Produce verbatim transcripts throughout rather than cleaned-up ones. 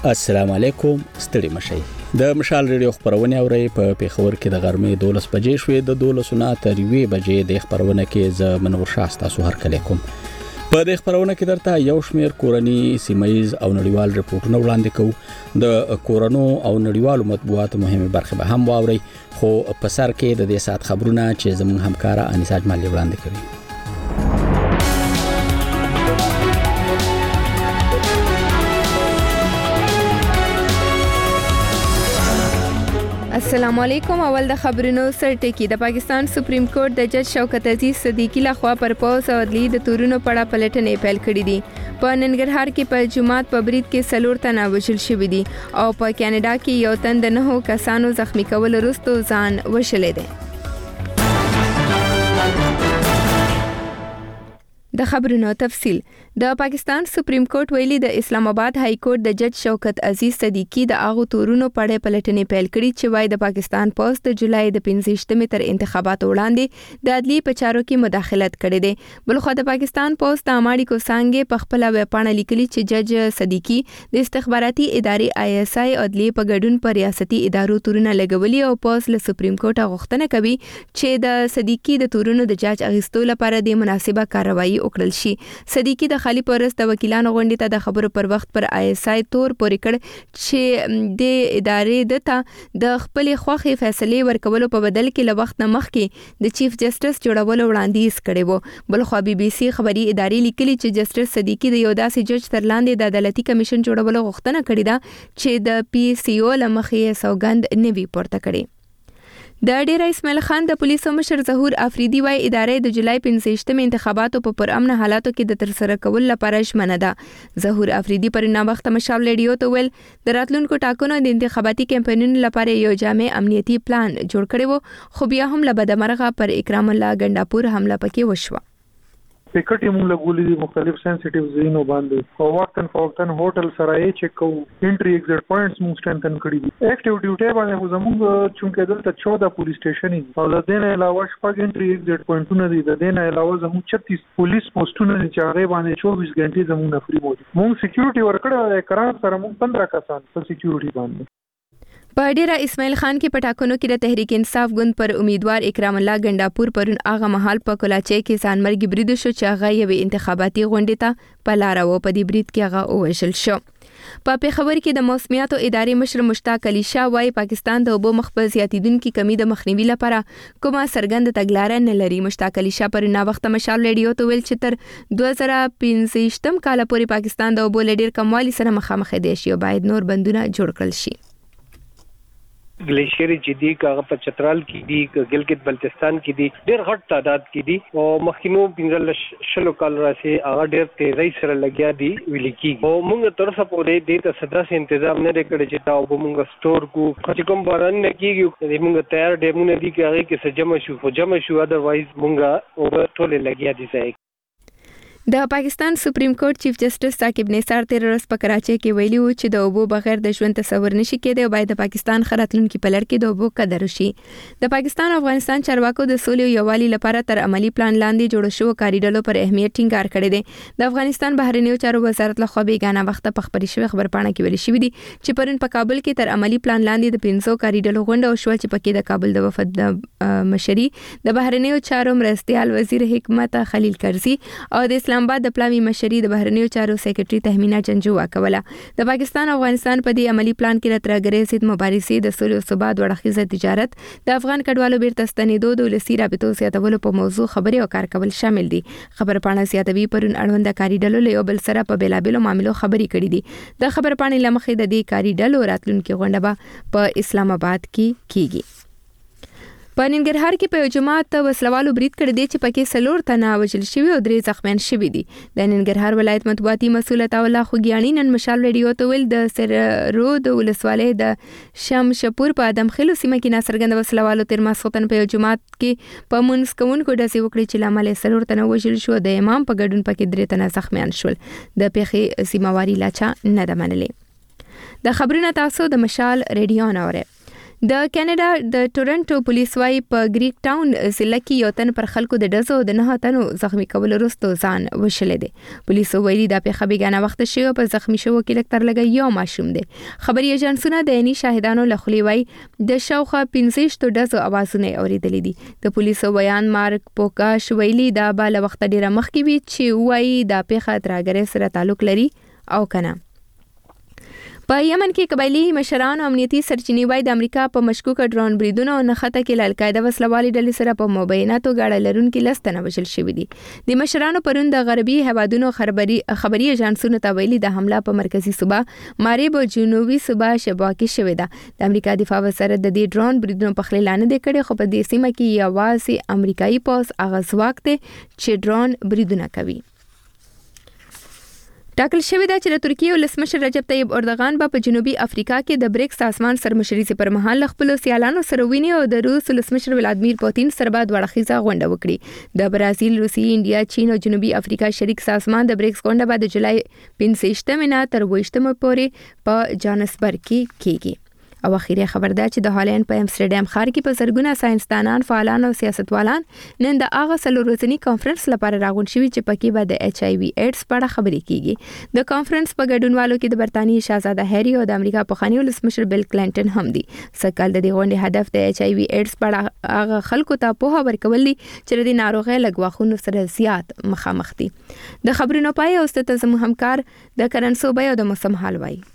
السلام علیکم، ستړي مشئ. د مشال ریډیو خبرونه اوري په پیښور کې د غرمې دولس بجې شوې د دولس نه تر یوې بجې د خبرونه کې ز منور شاه تاسو هر کله کوم. په د خبرونه کې درته یو شمېر کورنی سیمایز او نړیوال رپورټونه وړاندې کوو. د کورونو او نړیوالو مطبوعاتو مهمه برخه به هم واوري، خو په سر کې د دې سات خبرونه چې زموږ همکارا انیساج مالي وړاندې کوي. السلام علیکم. اول د خبرونو سرټکی. د پاکستان سپریم کورټ د جج شوکت عزیز صدیقی لخوا پر پوز او عدلی د تورونو پړه پلټنې پیل کړې دي. په ننګرهار کې په جمعات په برید کې سلور تنه وژل شوي دي او په کاناډا کې یو تن د نهو کسانو زخمی کول وروسته ځان وشلی دی. د خبرونو تفصیل. د پاکستان سپریم کورټ ویلي د اسلام آباد های کورټ د جج شوکت عزیز صدیقی د اغو تورونو پړې پلټنې پیل کړي چې وای د پاکستان پوز د جولای د پنځه تر انتخاباتو وړاندې د عدلی په چارو کې مداخلت کړي دي. بلخو د پاکستان پوز د اماړي کو څنګه په خپل ویبپاڼه لیکلي چې جج صدیقی د استخباراتي ادارې آی اس آی عدلی په ګډون پر ریاستي ادارو تورونه لګولي او پوز له سپریم کورټ غوښتنه کوي چې د صدیقی د تورونو د جاج اغستو لپاره د مناسبه کاروایی وکړل شي. صدیقی د خالی پرست د وکیلانو غونډې ته د خبرو پر وخت پر آی اس آی تور پورې کړ چې د ادارې دته د خپل خوخي فیصله ورکولو په بدل کې له وخت نه مخکې د چیف جسټس جوړولو وړاندیز کړي وو. بل خو بي بي سي خبري ادارې لیکلي چې جسټس صدیقی د یو داسې جج تر لاندې د عدالتي کمیشن جوړولو غوښتنه کړې ده چې د پی سی او لمخې سوګند نوي پورته کړي. د ډیر اسماعیل خان د پولیسو مشر ظهور افریدي وايي ادارې د جولای پنځه انتخاباتو په پرامن حالاتو کې د ترسره کول لپاره ژمنه ده. ظهور افریدي پر ناوخته مشال ریډیو ته ویل د راتلونکو ټاکنو د انتخاباتي کمپاینونو لپاره یو جامع امنیتي پلان جوړ کړی وو، خو بیا هم له بدمرغه پر اکرام الله ګنډاپور حمله پکې وشوه. پکټ یې موږ لګولې دي مختلف سنسټیو ځایونو باندې او وختن فوقتن هوټل سره یې چک کوو، انټری ایگزټ پوینټس موږ سټرنتن کړی دي. اکټیو ډیوټي باندې زموږ چونکې دلته چودہ پولیس سټیشن دي او د دې نه علاوه شپږ انټری ایگزټ پوینټونه دي. د دې نه علاوه زموږ छत्तीस پولیس پوسټونه دي چې هغه باندې چوبیس غنټې زموږ نفري موجود. موږ سکیورټي ورکړه د کرام سره موږ پندرہ کسان په سکیورټي باندې. په ډیره اسماعیل خان کې پټاکنو کې د تحریک انصاف ګوند پر امیدوار اکرام الله ګنډاپور پرون هغه محل په کولاچي کې ځانمرګي برید شو چې هغه یو انتخاباتي غونډې ته په لار وو. په دې برید کې هغه وژل شو. په پیښور کې د موسمیاتو ادارې مشر مشتاق علي شاه وايي پاکستان د اوبو مخ په زیاتیدونکو کمی د مخنیوي لپاره کومه سرګند تګلارې نه لري. مشتاق علي شاه پر ناوخته مشال ریډیو ته ویل چې تر دوه زره پنځه کال پورې پاکستان د اوبو لډیر کموالي سره مخامخ دی شي او باید نور بندونه جوړ کړل شي. ګلیشیر جدي کاغه په چترال کې دي، ګلګت بلتستان کې دي، ډېر غټ تعداد کې دي او مخکینو پنځه شلو کال راځي هغه ډېر تیزی سره لګیا دي ویل کېږي. او موږ تر څه پورې دې ته صدا سي تنظیم نه کړی چې تا او موږ سٹور کو چې کوم باران نه کېږي موږ تیار ډیمونه دي چې هغه کې سجمه شو خو جمع شو اذروایز موږ او ټول لګیا دي ځای. د پاکستان سپریم کورټ چیف جسټس ثاقب نثار تیر ورځ په کراچۍ کې ویلي و چې د اوبو بغیر د ژوند تصور نشي کېدای او باید د پاکستان خراتلونکو په لړ کې د اوبو قدر وشي. د پاکستان او افغانستان چارواکو د سولې او یووالي لپاره تر عملی پلان لاندې جوړ شو کاریډلو پر اهمیت ټینګار کړی دی. د افغانستان بهرنیو چارو وزارت لخوا بیګانه وخت په خبري شوی خبرپاڼه کې ویل شوی دی چې پرون په کابل کې تر عملی پلان لاندې د پنځو کاریډلو غونډه وشوه چې پکې د کابل د وفد د مشري د بهرنیو چارو مرستيال وزیر حکمت خلیل کرزي او د اسلام آباد د پلاوی مشري د بهرنیو چارو سیکریټري تهمینا جنجو واکوله. د پاکستان او افغانستان په دې عملی پلان کې د ترګرې ضد مبارزې د سولې او ثبات وړاندیز تجارت د افغان کډوالو بیرته ستنېدو د ولسي رابطو زیاتولو په موضوع خبرې او کار کول شامل دي. خبرپاڼه زیاتوي پرون اړوند کاری ډلو له یو بل سره په بیلابېلو معاملو خبرې کړې دي. د خبرپاڼې لمخې د دې کاری ډلو راتلونکي غونډه به په اسلام آباد کې کیږي. په ننګرهار کې په یو جماعت وسلوالو برید کړی دی چې پکې سلور تنه وژل شوي او درې زخمیان شوي دي. د ننګرهار ولایت مطبوعاتي مسؤل عطاالله خوګیاڼي نن مشال ریډیو ته ویل د سررو د ولسوالۍ د شمشپور په ادمخیلو سیمه کې ناڅرګنده وسلوالو تیر ماسخوتن په یو جماعت کې په منځ کوونکو ډزې وکړې چې له امله سلور تنه وژل شو. د امام په ګډون پکې درې تنه زخمیان شول. د پیښې سیمواري لاچا نه ده منلې. د خبرونه تاسو د مشال ریډیو نه اورئ. د کاناډا د ټورنټو پولیس وايي په ګریک ټاون ضلع کې یو تن پر خلکو د ډزو د نه تنو زخمی کول وروسته ځان وشلې دي. پولیسو ویلي دا پیښه بیګانه وخت شوه په زخمی شوو کې لکتر لګي یو ماشوم دی. خبري ایجنسونه د عیني شاهدانو لخوا وایي د شاوخه پنځه شتو ډزو اوازونه اوریدلې دي. د پولیسو بیان مارک پوکاش ویلي دا بل وخت ډیره مخکې وی چې وایي دا پیښه ترګره سره تعلق لري او کنه. په یمن کې قبایلی مشران او امنیتي سرچینې وایي د امریکا په مشکوکه ډرون بریدونو او نښته کې ل القاعده وسلوالي ډلې سره په مبیناتو غاړه لرونکي لستنه وشل شوې دي. د مشرانو پرون د غربي هوادونو خبري خبري ایجنسونو ته ویلي د حمله په مرکزی صوبه ماریب او جنوبي صوبه شبا کې شوې ده. د امریکا دفاع وزارت د دې ډرون بریدونو په خلاف اعلان کړی خو په دې سیمه کې یوازې امریکایي پوځ اغاز وخت چې ډرون بریدونه کوي. ټاکل شوې ده چې د ترکیه ولسمشر رجب طیب اردوغان به په جنوبي افریقا کې د بریکس سازمان سرمشري پر مهال خپل سیالانو سره ویني او د روس ولسمشر ولادمیر پوتین سره به وړاندیزه غونډه وکړي. د برازیل، روسیې، انډیا، چین او جنوبي افریقا شریک سازمان د بریکس غونډه به د جولای پنځه نه تر اووه پورې په جانسبرګ کې کیږي. او اخیری خبر ده چې د هالند په امستردام ښار کې په زرګونه ساينسدانان، فعالان او سیاستوالان نن د هغه څلور ورځني کانفرنس لپاره راغون شوي چې پکې به د ایچ آی وی ایډز په اړه خبرې کیږي. د کانفرنس په ګډونوالو کې د برتانیې شاهزاده هری او د امریکا پخوانی ولسمشر بیل کلینټن هم دي. سکهال د دې غونډې هدف د ایچ آی وی ایډز په اړه هغه خلکو ته پوهه ورکول دي چې د ناروغۍ لګواخونو سره زیات مخامخ دي. د خبرونو پای او ستاسو زموږ همکار د کرنسو بیا د موسم حال وایي.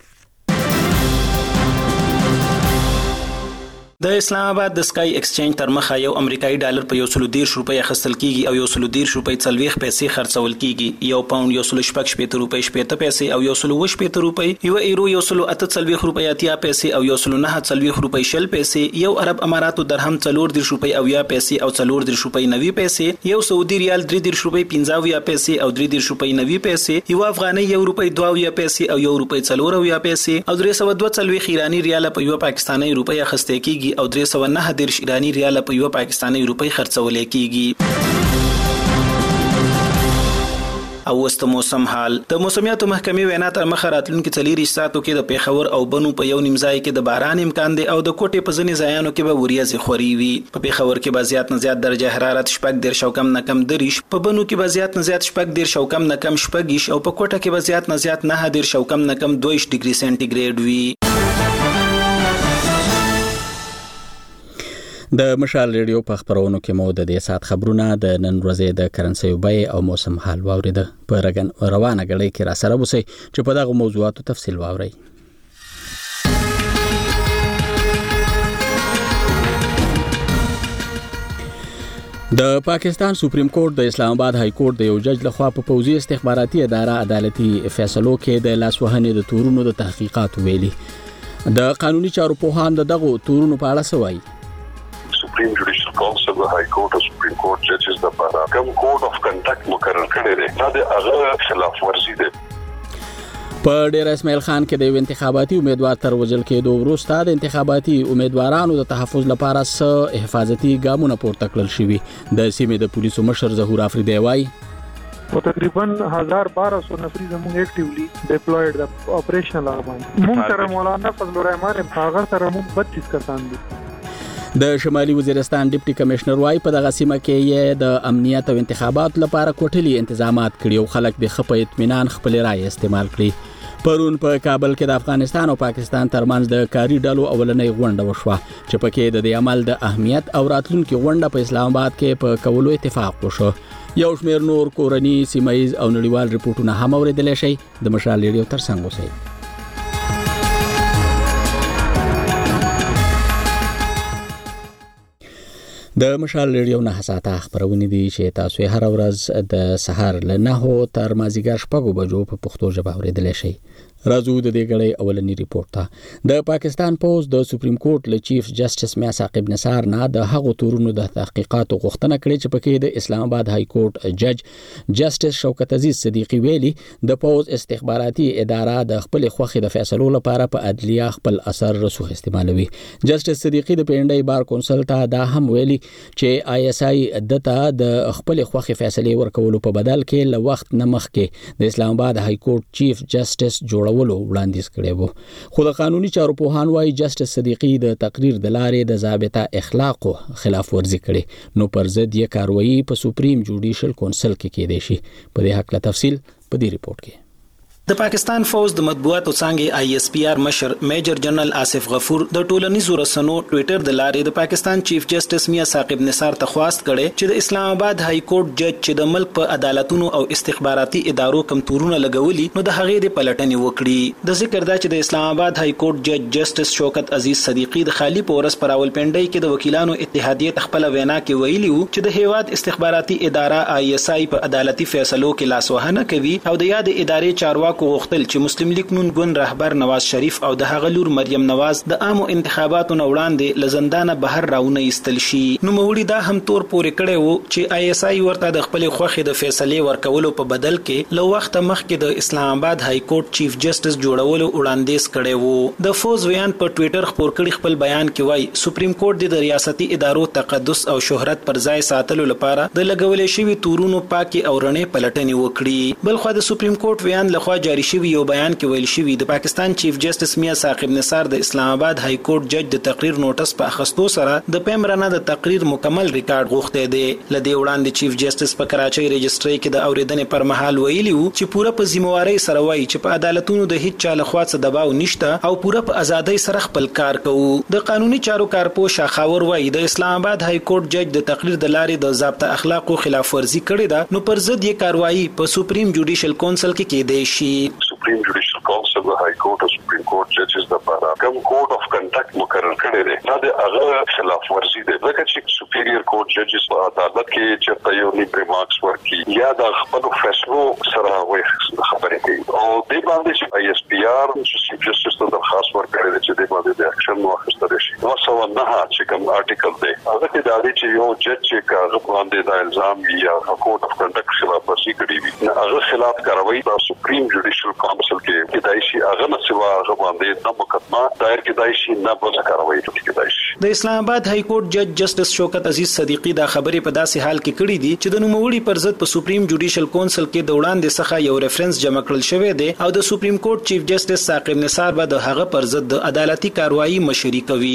د اسلام آباد د سکای ایکسچینج تر مخه یو امریکایي ډالر په یو سل ودیرش روپۍ اخیستل کیږي او یو سل ودیرش روپۍ څلوېښت پیسې خرڅول کیږي. یو پاوند یو سل شپږ شپېته روپۍ شپېته پیسې او یو سل اووه شپېته روپۍ، یو ایرو یو سل اته څلوېښت روپۍ اتیا پیسې او یو سل نهه څلوېښت روپۍ شل پیسې، یو عرب اماراتو درهم څلور دېرش روپۍ اویا پیسې او څلور دېرش روپۍ نوي پیسې، یو سعودي ریال درې دېرش روپۍ پنځه اویا پیسې او درې دېرش روپۍ نوي پیسې، یو افغانۍ یو روپۍ دوه اویا پیسې او یو روپۍ څلور اویا پیسې او درې سوه دوه څلوېښت ایراني ریال په یو پاکستاني روپۍ اخیستل کیږي او درې سوه نه دیرش ایرانی ریال په یو پاکستاني روپۍ خرڅول کیږي. او وست موسم حال د موسمیاتو محکمې وینا تر مخه راتلونکي څلور ساعتو کې د پیښور او بنو په یو نیم ځای کې د باران امکان دی او د کوټې په ځینې ځایانو کې به وریځې خوري وي. په پیښور کې به زیات نه زیات درجه حرارت شپږ دېرش او کم نه کم دېرش، په بنو کې به زیات نه زیات شپږ دېرش او کم نه کم شپږ او په کوټه کې به زیات نه زیات نهه دېرش او کم نه کم دوه ډیګري سانتي ګریډ وي. د مشال ریډیو په خبرونو کې مو د دې سات خبرونه د نن ورځې د کرنسي بیې او موسم حال واوریده. په رګن روانه غړي کې را سره وسی چې په دغه موضوعاتو تفصیل واوري. د پاکستان سپریم کورټ د اسلام آباد های کورټ د یو جج لخوا په پوزي استخباراتي اداره عدالتي فیصلو کې د لاسوهنې د تورونو د تحقیقات ویلي. د قانوني چارو په هان د دغه تورونو په اړه سوای Supreme Judicial Council the High Court or Supreme Court judges the para کوم code of conduct مقرر کړی دی دا د هغه خلاف ورزي ده. په ډیر اسماعیل خان کې د انتخاباتي امیدوار تر وژل کېدو وروسته د انتخاباتي امیدوارانو د تحفظ لپاره څه حفاظتي ګامونه پورته کړل شوي. د سیمې د پولیسو مشر ظهور افریدی وایي و تقریبا هزار بارہ سو نفری زموږ اکټیولی ډیپلویډ د اپریشنل ارمان موږ سره مولانا فضل الرحمن هغه سره موږ بتیس کسان دي. د شمالي وزیرستان ډیپټي کمشنر وای په دغه سیمه کې یې د امنیت او انتخابات لپاره کوټلي تنظیمات کړي او خلک د خپل اطمینان خپل رائے استعمال کړي. پرون په کابل کې د افغانستان او پاکستان ترمنځ د کاری ډلو اولنۍ غونډه وشوه چې پکې د دې عمل د اهمیت او راتلونکي غونډه په اسلام آباد کې په کولو اتفاق وشو. یو شمېر نور کورنی سیمایي او نړیوال ریپورتونه هم اوریدل شي. د مشال ریډیو ترڅنګ اوسئ. د مشال ریډیو نه ساته خبرونه دي چې تاسو هر ورځ د سحر له نهو تر مازیګر شپږو بجو په پښتو ژبه اوریدل شي. راځو د دې غړې اولنی ریپورت ته. د پاکستان پوز د سپریم کورټ له چیف جسټس میا ثاقب نثار نه د هغو تورونو د تحقیقات غوښتنه کړې چې پکې د اسلام آباد های کورټ جج جسټس شوکت عزیز صدیقی ویلي د پوز استخباراتي اداره د خپل خوخي د فیصلو لپاره په عدلیه خپل اثر رسوخ استعمالوي. جسټس صدیقی د پینډای بار کونسل ته دا هم ویلي چې آی اس آی دته د خپل خوخي فیصله ورکولو په بدل کې له وخت نه مخکې د اسلام آباد های کورټ چیف جسټس جوړ جوړولو وړاندیز کړی وو خو د قانوني چارو پوهان وايي جسټس صدیقي د تقریر د لارې د ضابطه اخلاقو خلاف ورزي کړي نو پر ضد یې کاروایی په سپریم جوډیشل کونسل کې کېدای شي په دې حق له تفصیل په دې ریپورت کې د پاکستان فوج د مطبوعاتو څنګه آی ایس پی آر مشر میجر جنرال آصف غفور د ټولنیزو رسنو ټوئیټر د لارې د پاکستان چیف جسټس میا ثاقب نثار ته خواست کړي چې د اسلام آباد های کورټ جج چې د ملک په عدالتونو او استخباراتي ادارو کم تورونه لګولي نو د هغې د پلټنې وکړي د ذکر دا چې د اسلام آباد های کورټ جج جسټس شوکت عزیز صدیقی د خالی پورس پر راولپنډي کې د وکیلانو اتحادیه خپل وینا کې ویلي وو چې د هیواد استخباراتي اداره آی ایس آی په عدالتي فیصلو کې لاسوهنه کوي او د یاد ادارې چارواکو غوښتل چې مسلم لیگ نون ګوند رهبر نواز شریف او د هغه لور مریم نواز د عامو انتخاباتو نه وړاندې لزندانه بهر راونه ایستل شي نو موري دا هم تور پورې کړي وو چې آی ایس آی ورته د خپل خوخه د فیصله ورکولو په بدل کې لو وخت مخکې د اسلام آباد های کورټ چیف جسټس جوړولو وړاندیز کړي وو د فوز ویان په ټوئیټر خبر کړي خپل بیان کې وای سپریم کورټ د ریاستي ادارو تقدس او شهرت پر ځای ساتلو لپاره د لګولې شوی تورونو پاکي او رڼې پلټنې وکړي بل خو د سپریم کورټ ویان لخوا جاری شوی یو بیان کې ویل شوی د پاکستان چیف جسټس میا ثاقب نثار د اسلام آباد های کورټ جج د تقریر نوټس په اخستو سره د پیمرانه د تقریر مکمل ریکارډ غوښته دی لدی وړاندې چیف جسټس په کراچۍ رجسټري کې د اوریدنې پر مهال ویلی وو چې پوره په ذمہواری سره وایي چې په عدالتونو د هیڅ چا لخوا څه دباو نشته او پوره په ازادۍ سره خپل کار کوي د قانوني چارو کارپو شاخاور وایي د اسلام آباد های کورټ جج د تقریر د لارې د ضابطه اخلاقو خلاف ورزي کړې ده نو پر ضد یې کاروایی په سپریم جوډیشل کونسل کې کېدای شي Supreme Judicial Council the High Court or Supreme Court judges د لپاره کوم کوډ اف کنډکټ مقرر کړی دی دا د هغه خلاف ورزي دی ځکه چې سپیریور کورټ ججز په عدالت کې چې یو نیبر مارکس ورکي یا د خپل فیصلو سره خبرې کوي او د باندې چې آی ایس پی آر چیف جسټس ته درخواست ورکړی دی چې د باندې د اکشن واخیستل شي نو سو نه چې کوم آرټیکل دی هغه کې دا دی چې یو جج چې هغه باندې د الزام یا کوډ اف کنډکټ خلاف ورزي کړی وي هغه خلاف کاروایی د سپریم جوډیشل کونسل کې کېدای شي هغه نه سوا هغه باندې د مقدمه دایر کېدای شي نه بل کاروایی کېدای شي د اسلام آباد های کورټ جج جسټس شوکت عزیز صدیقی دا خبرې په داسې حال کې کړې دي چې د نوموړي پر ضد په سپریم جوډیشل کونسل کې د وړاندې څخه یو ریفرنس جمع کړل شوی دی او د سپریم کورټ چیف جسټس ثاقب نثار به د هغه پر ضد د عدالتي کاروایی مشري کوي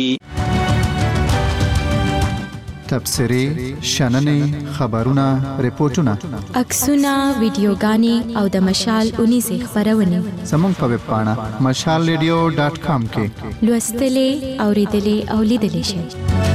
تبصري شننې خبرونه ریپورتونه عکسونه ویډیوګانې او د مشال اونیزه خبرونه زموږ په ویب پاڼه مشال ریډیو ډاټ کام کې لوستلې اوریدلې او لیدلې شئ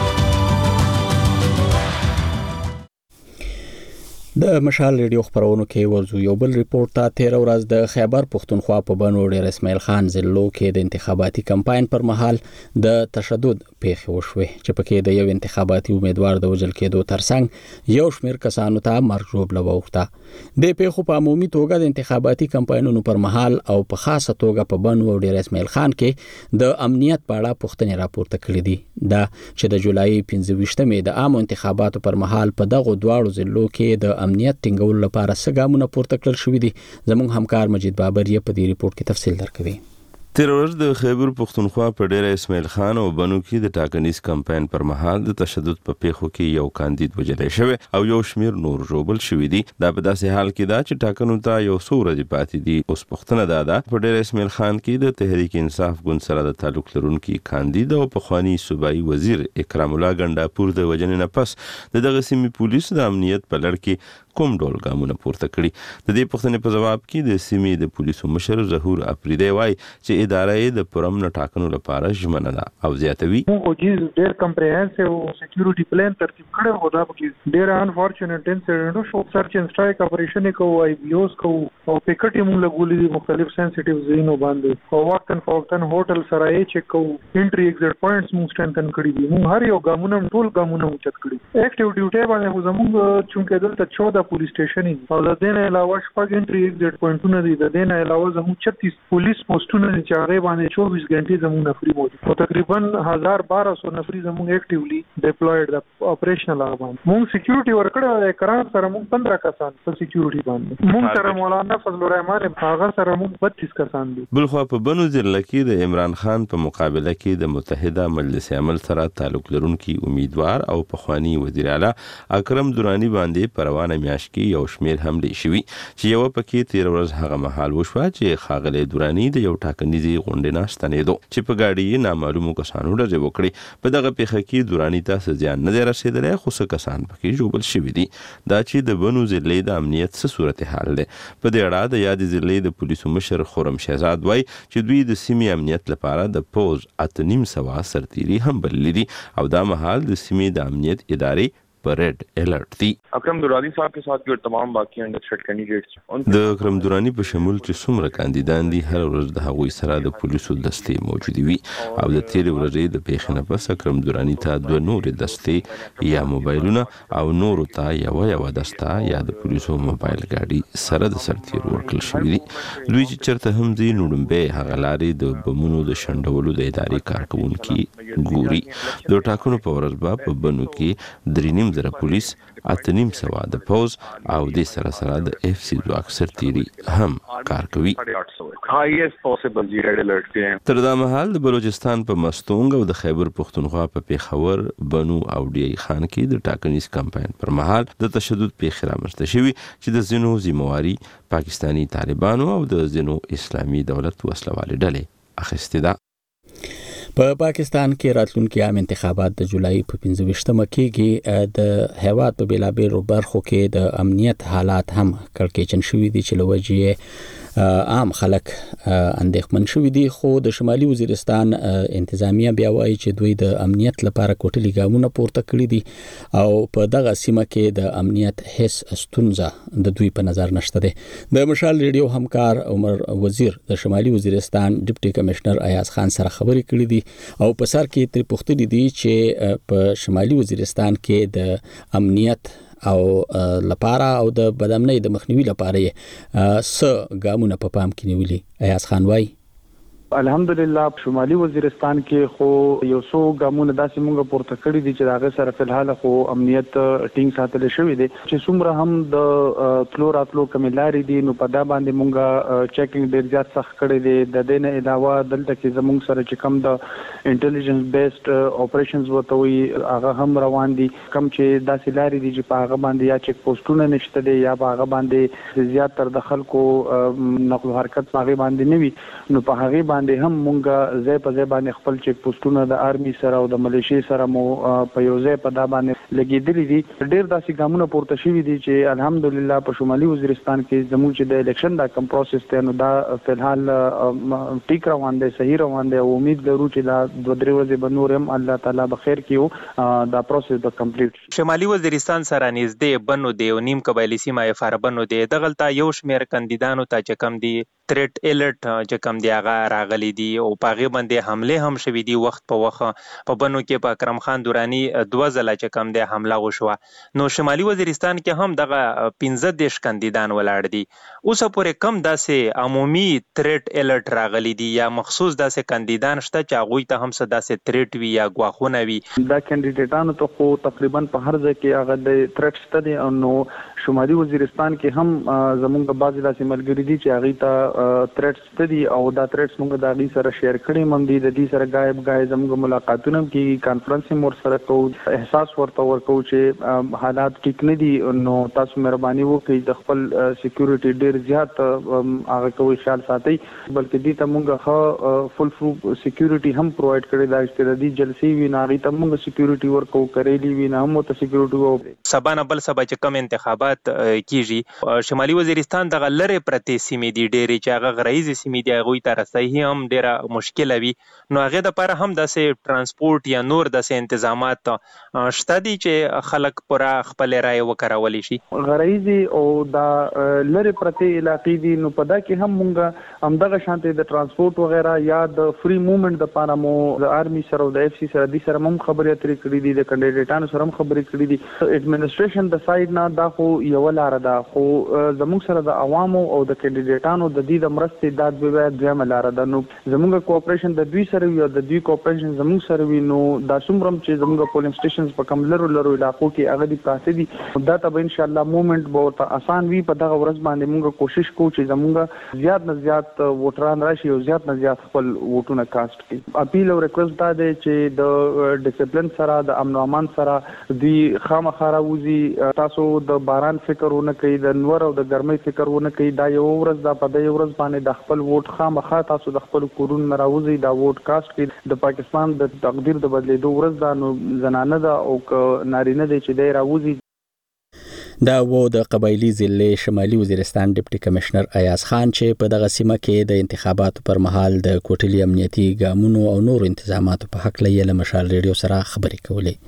د مشال ریډیو خبرونو کې ورزو یو بل ریپورت ته تیر ورځ د خیبر پښتونخوا په بنو ډیر اسماعیل خان ضلعو کې د انتخاباتي کمپاین پر مهال د تشدد پیښې وشوې چې پکې د یو انتخاباتي امیدوار د وژل کېدو ترڅنګ یو شمېر کسانو ته مرګ ژوبله واوښته د پیښو په عمومي توګه د انتخاباتي کمپاینونو پر مهال او په خاصه توګه په بنو ډیر اسماعیل خان کې د امنیت په اړه پوښتنې راپورته کړې دي دا چې د جولای پنځه ویشتمې د عامو انتخاباتو پر مهال په دغه دواړو ضلعو کې د امنیت ټینګولو لپاره څه ګامونه پورته کړل شوي دي زموږ همکار مجید بابر یې په دې ریپورت کې تفصیل درکوي تیر ورځ د خیبر پښتونخوا په ډیر اسماعیل خان او بنو کې د ټاکنیز کمپاین پر مهال د تشدد په پیښو کې یو کاندید وژل شوی او یو شمیر نور ژوبل شوی دي دا په داسې حال کې دا چې ټاکنو ته یو څو ورځې پاتې دي اوس پښتنه دا ده په ډیر اسماعیل خان کې د تحریک انصاف ګوند سره د تعلق لرونکي کاندید او پخوانی صوبایي وزیر اکرام الله ګنڈاپور د وژنې نه پس د دغه سیمې پولیس د امنیت په لړ کې کوم ډول ګامونه پورته کړي د دې پوښتنې په جواب کې د سیمې د پولیسو مشر ظهور اپریدی وایي چې اداره یې د پرمن ټاکنو لپاره ژمنه ده او زیاتوي موږ چې ډېر کمپریهنسیو سکیورټي پلان ترتیب کړی و دا کې ډېر انفورچونټ انسیډنټ شو سرچ اینڈ سټرایک اپریشن کوو آی بی اوز کوو او پکټ یې موږ لګولې دي مختلف سنسټیو ځایونو باندې او وختن فوختن هوټل سره یې چک کوو انټری ایگزټ پوینټس موږ سټرنتن کړی دي موږ هر یو ګامونه ټول ګامونه اوچت کړی اکټیو ډیوټي باندې خو زموږ چونکې دلته چودہ پولیس سټیشن او د دې نه علاوه شپږ انټری ایگزټ پوینټونه دي د دې نه علاوه زموږ چتیس پولیس پوسټونه دي چې هغه باندې چوبیس غنټې زموږ نفري موجود او تقریبا هزار بارہ سو نفري زموږ اکټیولی ډیپلویډ د اپریشنل باندې موږ سکیورټي ورکړه د کران سره موږ پندرہ کسان په سکیورټي باندې موږ سره مولانا فضل الرحمن هغه سره موږ بتیس کسان دي بل خو په بنو ضلع کې د عمران خان په مقابله کې د متحده مجلس عمل سره تعلق لرونکي امیدوار او پخوانی وزیر اعلی اکرم درانی باندې پروانه میاشت کې یو شمیر حملې شوي چې یو پکې تیر ورځ هغه مهال وشوه چې ښاغلی دراني د یو ټاکنیزې غونډې نه ستنېدو چې په ګاډي یې نامعلومو کسانو ډزې وکړې. په دغه پیښه کې دراني ته څه زیان نه دی رسېدلی خو څه کسان پکې ژوبل شوي دي. دا چې د بنو ضلعې د امنیت څه صورتحال دی. په دې اړه د یادې ضلعې د پولیسو مشر خرم شهزاد وایي چې دوی د سیمې امنیت لپاره د پوز اته نیم سوه سرتیري هم بللي دي او دا مهال د سیمې د امنیت ادارې پر ریډ الرټ دي. اکرم درانی صاحب کے ساتھ جو تمام باقی انڈسٹریٹ کینډیډیټس د اکرم درانی په شمول چې څومره کاندیدان دي هر ورځ د هغوی سره د پولیسو دستې موجود وي او د تیرې ورځې د پیښې نه پس اکرم درانی ته دوه نورې دستې یا موبایلونه او نورو ته یوه یوه دسته یا د پولیسو موبایل ګاډي سره د سرتیرو ورکړل شوي دي. دوی چې چېرته هم ځي نو لومبی هغه لارې د بمونو د شنډولو د ادارې کارکوونکي ګوري. د ټاکنو په ورځ به په بنو کې درې نیم زره پولیس، اته نیم سوه د پوز او دې سره سره د اف سی ځواک سرتیري هم کار کوي. تر دا مهال د بلوچستان په مستونګ او د خیبر پښتونخوا په پیښور، بنو او ډی ای خان کې د ټاکنیز کمپاین پر مهال د تشدد پیښې رامنځته شوي چې د ځینو ذمواري پاکستاني طالبانو او د ځینو اسلامي دولت وسلوالې ډلې اخیستې ده. په پا پاکستان کې راتلونکي عام انتخابات د جولای په پنځه ویشتمه کېږي. د هیواد په بیلابیلو برخو کې د امنیت حالات هم کړکېچن شوي دي چې له وجې عام خلک اندېښمن شوي دي. خو د شمالي وزیرستان انتظامیه بیا وایي چې دوی د امنیت لپاره کوټلي ګامونه پورته کړي دي او په دغه سیمه کې د امنیت هیڅ ستونزه د دوی په نظر نشته ده. د مشال ریډیو همکار عمر وزیر د شمالي وزیرستان ډیپټي کمشنر ایاز خان سره خبرې کړې دي او په سر کې تر پوښتنې دي چې په شمالي وزیرستان کې د امنیت او لپاره او د بدامنۍ د مخنیوي لپاره څه ګامونه په پام کې نیولي. ایاز خان وایي الحمدلله شمالي وزیرستان کې خو یو څو ګامونه داسې موږ پورته کړی دي چې هغه سره په الحال خو امنیت ټینګ ساتل شوی دی چې څومره هم د تلو راتلو کملاري دي نو په دا باندې موږ چیکینګ ډیر زیات سخت کړی دی. د دې نه علاوه دلته کې زموږ سره چې کم د انټيليجنس بیسډ اپریشنز وته وي هغه هم روان دي. کم چې داسې لاري دي چې په هغه باندې یا چیک پوسټونه نشته دي یا په هغه باندې زیات تر د خلکو نقل حرکت هغه باندې نه وي نو په هغه باندې هم مونږه ځای په ځای باندې خپل چیک پوسټونه د آرمي سره او د ملیشي سره مو په یو ځای په دا باندې لګیدلې دي. ډېر داسې ګامونه پورته شوي دي چې الحمدلله په شمالي وزیرستان کې زموږ چې د الیکشن دا کم پروسس ته نو دا په الحال ټیک روان دی، صحیح روان دی او امید لرو چې دا دوه درې ورځې به نور هم الله تعالی به خیر کړي دا پروسس به کمپلیټ شي. شمالي وزیرستان سره نږدې بنو دی او نیم قبایلي سیمه فاربنو دی. دغلته یو شمیر کاندیدانو ته چې کم دي تریټ الرټ چې کم دی هغه راغلي دي او پاغه باندې حمله هم شوې دي. وخت په وخت په بنو کې په اکرم خان دورانی دوه ځله چې کم دی حمله وشوه. نو شمالي وزیرستان کې هم دغه پنځه دیش کاندیدان ولاړ دي. اوس پورې کم داسې عمومي تریټ الرټ راغلي دي یا مخصوص داسې کاندیدان شته چې هغه ته هم څه داسې تریټ وی یا غواخونه وي؟ دا کاندیدانو ته خو تقریبا په هر ځای کې هغه د تریټ شته دي. نو شمالي وزیرستان کې هم زمونږ بعضی داسې ملګری دي چې هغه ته تریټس ته دي او دا تریټس موږ د هغې سره شیر کړي هم دي. د دې سره غایب غایب زموږ ملاقاتونه هم کېږي، کانفرنس هم ورسره کوو، احساس ورته ورکوو چې حالات ټیک نه دي نو تاسو مهرباني وکړئ د خپل سکیورټي ډېر زیات هغه کوئ خیال ساتئ. بلکې دې ته موږ ښه فل پروف سکیورټي هم پرووایډ کړې ده چې د دې جلسې وي نه هغې ته موږ سکیورټي ورکوو، کریلي وي نه هم ورته سکیورټي وو. سبا نه بل سبا چې کم انتخابات کېږي شمالي وزیرستان دغه لرې پرتې سیمې دي ډېرې چې هغه غرایزې سیمې دي هغوی ته رسایي هم ډېره مشکله وي. نو هغې دپاره هم داسې ټرانسپورټ یا نور داسې انتظامات شته دي چې خلک پوره خپلې رایې وکارولی شي؟ غرایزې او دا لرې پرتې علاقې دي نو په دا کې هم مونږ همدغه شانتې د ټرانسپورټ وغیره یا د فری موومنټ دپاره مو د آرمي سره او د اف سی سره دې سره هم خبرې اترې کړي دي، د کنډیډیټانو سره هم خبرې کړي دي. اډمنسټریشن د سایډ نه دا خو یوه لاره ده، خو زموږ سره د عوامو او د کنډیډیټانو د دې دوی د مرستې د دوی د ملاره د نو زموږ کوآپریشن د دوی سره وي د دوی کوآپریشن زموږ سره وي نو دا څومره چې زموږ پولینګ سټیشنز په کم لرو لرو علاقو کې هغه دي پراته دي دا ته ان شاء الله موومېنټ به ته آسان وي په دغه ورځ باندې موږ کوشش کوو چې زموږ زیات نه زیات ووټران راشي او زیات نه زیات خپل ووټونه کاست کړي اپیل او ریکوست دا دی چې د ډیسپلین سره د امن او امان سره دوی خامخا راوځي تاسو د باران فکر ونه کوي د نور او د ګرمۍ فکر ونه کوي دا یو ورځ دا په دې ورځ باندې د خپل ووټ خامخا تاسو د خپل کورونو نه راوځي دا ووټ کاست کړي د پاکستان د تقدیر د بدلیدو ورځ دا نو زنانه ده او نارینه دی چې دی راوځي. دا و د قبایلی ضلع شمالي وزیرستان ډیپټي کمشنر ایاز خان چې په دغه سیمه کې د انتخاباتو پر مهال د کوټلي امنیتي ګامونو او نور انتظاماتو په حق لې مشال ریډیو سره خبرې کولې.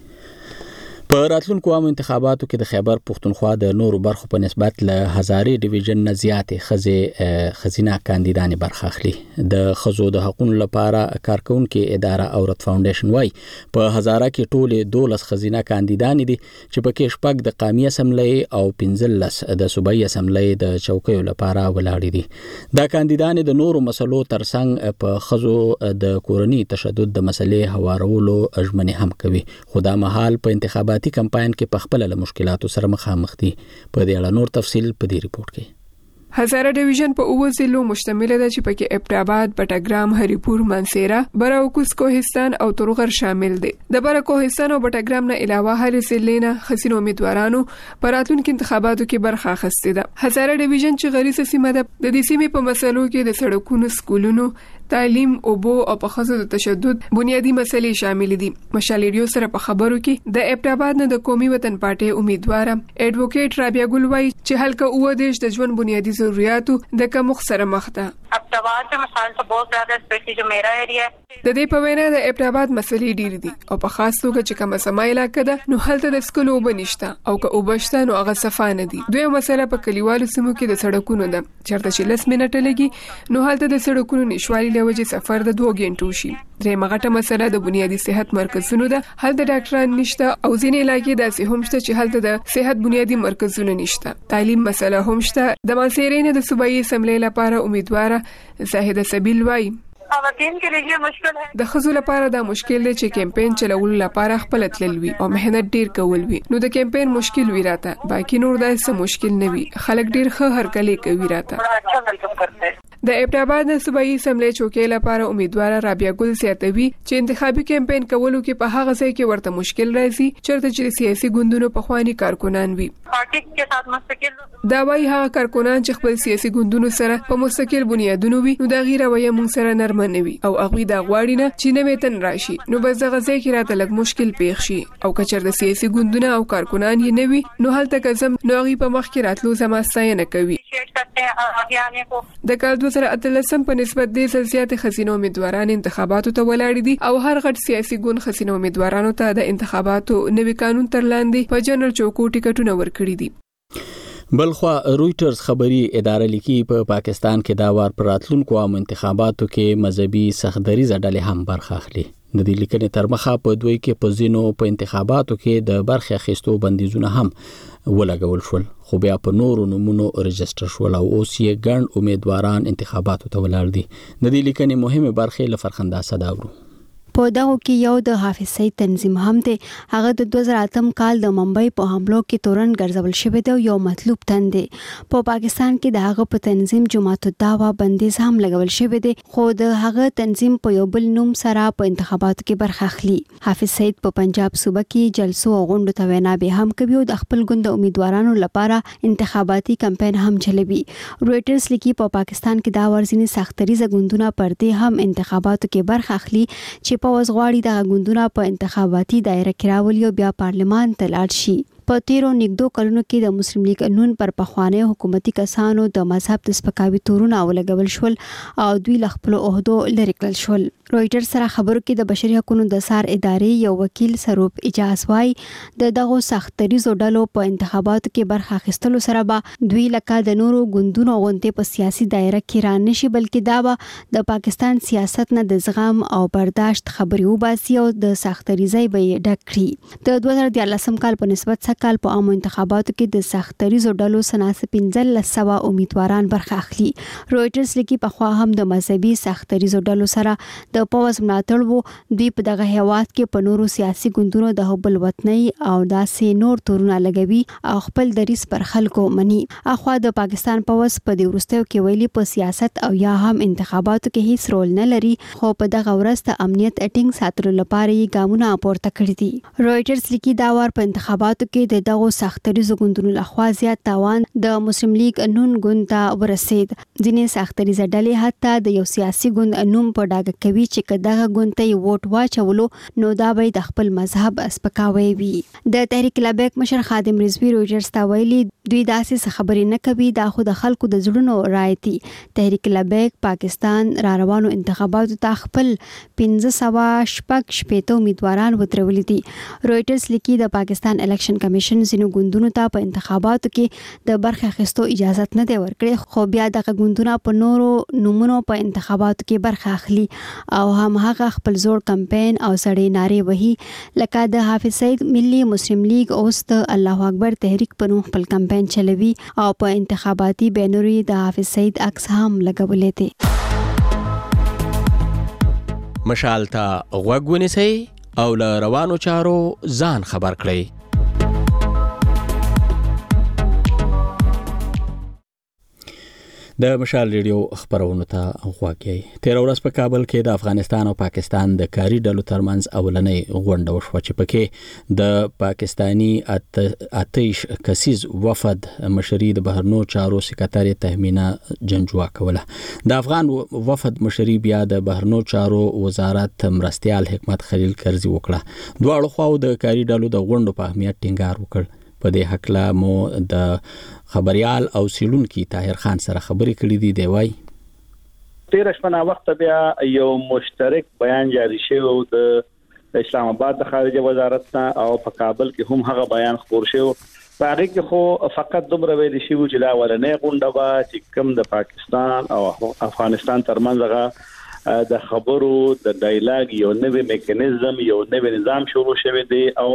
په راتلونکو عامو انتخاباتو کې د خیبر پښتونخوا د نورو برخو په نسبت له هزارې ډیویژن نه زیاتې خزې خزینه کاندیدانې برخه اخلي. د خزو د حقوقو لپاره کارکونکو اداره اورت فاونډیشن وايي په هزاره کې ټول دولس خزینه کاندیدانې دي چې پکې شپږ د قومي اسمبلی او پنځلس د صوبایي اسمبلی د چوکیو لپاره ولاړ دي. دا کاندیدانې د نورو مسلو ترڅنګ په خزو د کورنۍ تشدد د مسلې هوارولو ژمنې هم کوي. خو دا مهال په انتخابات تی کمپاین کې په خپل له مشکلاتو سره مخامخ دي. په دې اړه نور تفصیل په دې ریپورت کې. هزاره ډیویژن په اوه ضلعو مشتمل ده چې پکې ابټاباد، بټګرام، هریپور، منصیره، براوکوس، کوهستان او تورغر شامل دي. د برا کوهستان او بټګرام نه علاوه هر ضلع نه خسینو امیدوارانو په راتلونکو انتخاباتو کې برخه اخیستې ده. هزاره ډیویژن چې غریزه سیمه ده د دې سیمې په مسلو کې د سړکونو، سکولونو، تعلیم، اوبو او په خصوص د تشدد بنیادی مسلې شامل دي. مشال ریډیو سره په خبرو کې د ابټاباد نه د قومي وطن پارټي امیدوار ایڈوکیټ رابعه ګل وايي چې هلکه اوه دیش د ژوند بنیادی ضرورتو د کمښت سره مخ ده. ابټاباد में मसाल तो बहुत ज्यादा स्पेशली जो मेरा एरिया है د دې په وینا د ابټاباد مسلې ډېر دي او په خاص توګه چې کومه سما علاقه ده نو هلته د سکول اوبه نشته او که اوبه شته نو هغه صفا نه دي. دوی مسله په کلیوالو سیمو کې د سړکونو ده چېرته چې لس منټه لګي نو هلته د سړکونو نشوالي له وجې سفر د دوه غنټو شي. درېمه غټه مسله د بنیادی صحت مرکزونو ده. هلته ډاکټران نشته او ځینې علاقې داسې هم شته چې هلته د صحت بنیادی مرکزونه نشته. تعلیم مسله هم شته. د منصیرې نه د صوبایي اسمبلی لپاره امیدواره زاهده سبیل وايي خواتین کے لیے مشکل ہے. د خزو لپاره دا مشکل دی چې کمپاین چلول لپاره خپل تلوي او مهنت ډیر کول وي نو د کمپاین مشکل وی راته باقی نور دا څه مشکل نه وي. خلک ډیر ښه هرکلی کوي راته. اچھا ویلکم کرتے ہیں. د ابټاباد د صوبایي اسمبلی چوکۍ لپاره امیدواره رابعه ګل زیاتوي چې انتخابي کمپاین کولو کې په هغه ځای کې ورته مشکل راځي چېرته چې سیاسي ګوندونو په خواني کارکونان وي. پارټي کې سات مستقل دا وايي هغه کارکونان چې خپل سیاسي ګوندونو سره په مستقل بنیادونو وي نو دا غیره وایي موږ سره نرمه نه وي او هغه دا غواړي نه چې نوې تن راشي نو بس دغه ځای کې راته لږ مشکل پیښ شي او کچر د سیاسي ګوندونه او کارکونان یې نه وي نو هلته کزم نو هغه په مخ کې راتلو زما ستاینه کوي. د کال دوه زره اتلسم په نسبت د زیات خزینو امیدواران انتخاباتو ته ولاړ دي او هر غټ سیاسي ګوند خزینو امیدوارانو ته د انتخاباتو نوي قانون تر لاندې په جنرال چوکو ټیکټونه ورکړي دي. بلخوا رويټرز خبري اداره لیکي په پا پاکستان کې دا وار پر راتلونکو عام انتخاباتو کې مذهبي سختدریزه ډلې هم برخه اخلي. د دې لیکنې تر مخه په دوی کې په زینو په انتخاباتو کې د برخه اخیستو بندیزونه هم ولګول شول خو بیا په نورو نمونو رجستر شول او اوس یې ګڼ امیدواران انتخاباتو ته ولاړ دي. د دې لیکنې مهمه برخه لفرخنده صداورو په دغه کې یو د حافظ سید تنظیم هم دی. هغه د دوه زره اتم کال د ممبئی په حملو کې تورن ګرځول شوی دی او یو مطلوب تن دی. په پاکستان کې د هغه په تنظیم جماعت الدعوه بندیز هم لګول شوی دی خو د هغه تنظیم په یو بل نوم سره په انتخاباتو کې برخه اخلي. حافظ سید په پنجاب صوبه کې جلسو او غونډو ته ویناوې هم کوي او د خپل ګوند امیدوارانو لپاره انتخاباتي کمپاین هم چلوي. رويټرز لیکي په پاکستان کې دا ورځنی سختریزه ګوندونه پر دې هم انتخاباتو کې برخه اخلي چې پوز غواړي د غوندونه په انتخاباتي دایره کې راولي او بیا پارلمان ته لاړ شي. په تیرو نګدو کلونو کې د مسلم لیگ قانون پر پخوانی حکومتي کسانو د مذهب د سپکاوي تورونه ولګول شول او دوی له خپل عہدو لرې کړل شول. رويټرز سره خبرو کې د بشري حقوقو د سار ادارې یو وکیل سروپ اجاز وايي د دغه سختریزو ډلو په انتخاباتو کې برخه اخیستلو سره به دوی لکه د نورو ګوندونو غونډې په سیاسي دایره کې را نشي بلکې دا به د پاکستان سیاست نه د زغم او برداشت خبري وباسي او د سختریزۍ به ډک کړي. د دوه زره دیارلسم کال په نسبت کال په عامو انتخاباتو کې د سختریزو ډلو سناسه پنځل سوا امیدواران برخه اخلي. رويټرز لیکي په خوا هم د مذهبي سختریزو ډلو سره د پوز ملاتړ وو. دوی په دغه هیواد کې په نورو سیاسي ګوندونو د حب الوطني او داسې نور تورونه لګوي او خپل دریس پر خلکو مني. اخوا د پاکستان پوز په دې وروستیو کې ویلي په سیاست او یا هم انتخاباتو کې هیڅ رول نه لري، خو په دغه ورځ د امنیت ټینګ ساتلو لپاره یې ګامونه پورته کړي دي. رويټرز لیکي دا وار په انتخاباتو کې د دغو سختریزو ګوندونو لخوا زیات تاوان د مسلم لیگ نون ګوند ته ورسید. ځینې سختریزه ډلې حتی د یو سیاسي ګوند نوم په ډاګه کوي چې که دغه ګوند ته یې ووټ واچولو نو دا به د خپل مذهب سپکاوی وي. د تحریک لبیک مشر خادم رضوی رويټرز ته ویلي دوی داسې خبرې نه کوي، دا خو د خلکو د زړونو رایت دي. تحریک لبیک پاکستان را روانو انتخاباتو ته خپل پنځه سوه شپږ شپېته امیدواران ودرولي دي. رويټرز لیکي د پاکستان الیکشن کمیشن ځینو ګوندونو ته په انتخاباتو کې د برخه اخیستو اجازه نه دی ورکړی، خو بیا دغه ګوندونه په نورو نومونو په انتخاباتو کې برخه اخلي او هم هغه خپل زوړ کمپاین او سړې نارې وهي، لکه د حافظ سعید ملي مسلم لیگ اوس د الله اکبر تحریک په نوم خپل کمپاین چلوي او په انتخاباتي بینرو د حافظ سعید عکس هم لګولې دي. مشال ته غوږ ونیسئ او له روانو چارو ځان خبر کړئ. د مشال ریډیو خبرونو ته غواړئ. تیر ورځ په کابل کې د افغانستان او پاکستان د کاري ډلو ترمنځ اولنۍ غونډه وشوه چې پکې د پاکستانی اتش کسیز وفد مشري د بهرنیو چارو سکرټری تهمینه جنجوا کوله. د افغان وفد مشري بیا د بهرنیو چارو وزارت مرستيال حکمت خلیل کرزي وکړه. دواړو خواو د کاري ډلو د غونډو په اهمیت ټینګار وکړ. په دې حق لا مو د خبريال او سیلونکي طاهر خان سره خبرې کړې دي. دی وای تیر شپه وخت بیا یو مشترک بیان جاری شو د اسلام آباد د خارجه وزارت او په کابل کې هم هغه بیان خبر شو. په هغه کې خو فقط دومره ویل شي چې لا ولنې غونډه وا چې کوم د پاکستان او افغانستان ترمنځ هغه د خبرو د ډایلاګ یو نوې میکانیزم یو نوې نظام شروع شوی دی او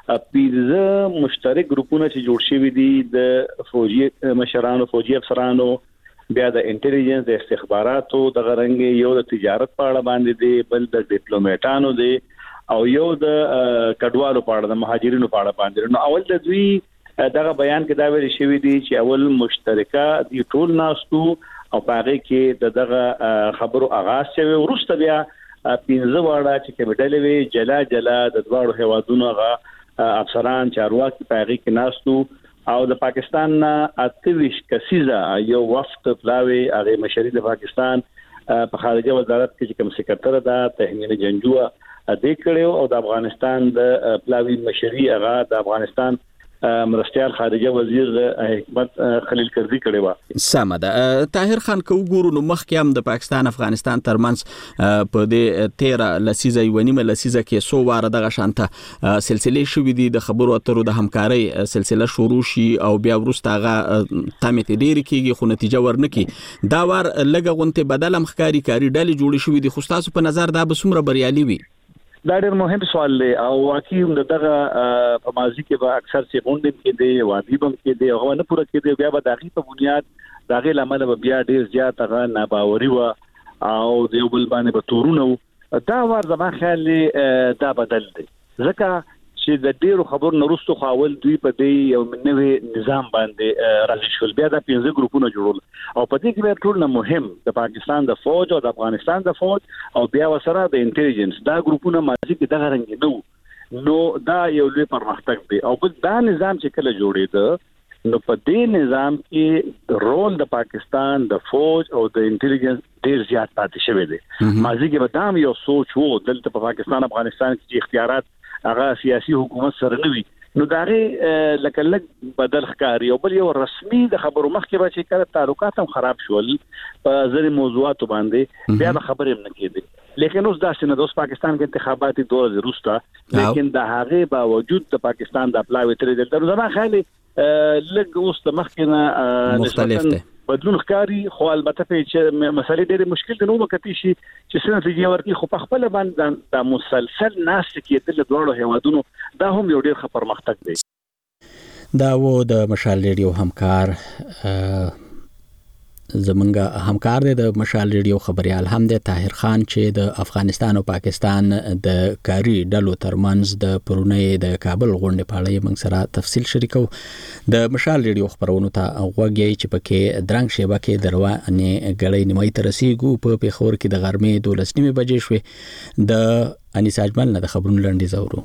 پیزه مشترک ګروپونه چې جوړ شوي دي د فوجي مشرانو فوجي افسرانو بیا د انټيليجنس د استخباراتو د غرنګ یو د تجارت په اړه باندې دي بل د ډیپلوماټانو دي او یو د کډوالو په اړه د مهاجرینو په اړه باندې. نو اول د دوی دغه بیان کې دا ویل شوی دی چې اول مشترکه دي ټول ناستو او پاره کې د دغه خبرو آغاز شوی ورسته بیا پنځه واړه چې کېدلې وی جلا جلا د دوړو هوادونو غا افسران چارواکي پاره کې ناستو او د پاکستان اتویش کسیزه یو وفد پلاوی هغه مشري د پاکستان په خارجه وزارت کې کوم سکرټر دا تهمینه جنجوا د کړو او د افغانستان د پلاوی مشري هغه د افغانستان مرستيال خارجه وزیر حکمت خلیل کرزي کړي و. سمه ده. طاهر خان کو ګورو نو مخکې هم د پاکستان افغانستان ترمنځ په دې تیرا لسیزه ونیمه لسیزه کې سو واره دغه شانته سلسله شوې دي د خبرو اترو د همکاري سلسله شروع شي او بیا ورسته هغه تامه ډیر کیږي خو نتیجه ورنکي. دا وار لګه غونته بدل مخکاري کاری ډلې جوړې شوې دي. خو تاسو په نظر دا به څومره بریالي وي؟ دا ډېر مهم سوال دی او واقعي دغه په ماضي کې به اکثر سي غونډې کې دی وادي بم کې دی او نه پوره کې دی بیا به داغي په بنیاد داغي لامل به بیا ډېر زیات هغه ناباوري و او د یو بل باندې به تورونه دا ور زما خیال دا بدل دی ځکه چې د ډیرو خبرو نورستو خاول دوی په دې یو نوې نظام باندې راځي شول. بیا د پنځه ګروپونو جوړول او په دې کې ټول نه مهم د پاکستان د فوج او د افغانستان د فوج او بیا وسره د انټيليجنس دا ګروپونه مازی کې دغه رنګ نو نو دا یو لوی پرمختګ دی او په دا نظام چې کله جوړېده نو په دې نظام کې رول د پاکستان د فوج او د انټيليجنس ډیر زیات پاتې شوی دی. مازی کې به دا یو سوچ وو دلته په پاکستان افغانستان کې اختیارات هغه سیاسي حکومت سره نه وي نو داغه لکه لک بدل ښکاری او بل یو رسمي د خبرو مخکې به چې کله تعلقات هم خراب شول په ځینې موضوعات باندې بیا به خبرې هم نه کېدې. لیکن اوس دا چې د پاکستان کې انتخاباتي دور وروسته لیکن د هغه باوجود د پاکستان د اپلاوي تر دې تر زما خیالي لګ اوس د مخکې نه مختلف دی بدلون ښکاری خو البته چې مسلې ډېرې مشکل دي نو وکړي شي چې څنګه چې ورکی خو په خپل باندې د مسلسل ناس کې د دوړو هوادونو دا هم یو ډېر خبر مختګ دی. دا و د مشال ریډیو همکار زمونږ همکار دی د مشال ریډیو خبريال هم دی طاهر خان چې د افغانستان او پاکستان د کاری ډلو ترمنځ د پرونی د کابل غونډې په اړه موږ سره تفصیل شریکو. د مشال ریډیو خبرونو ته غوږی چې پکې درنګ شیبه کې دروانې غړې نیمه تر رسیدو په پیښور کې د غرمې دولس نیمه بجې شوې. د انیس اجمل نه د خبرونو لنډیز اورو.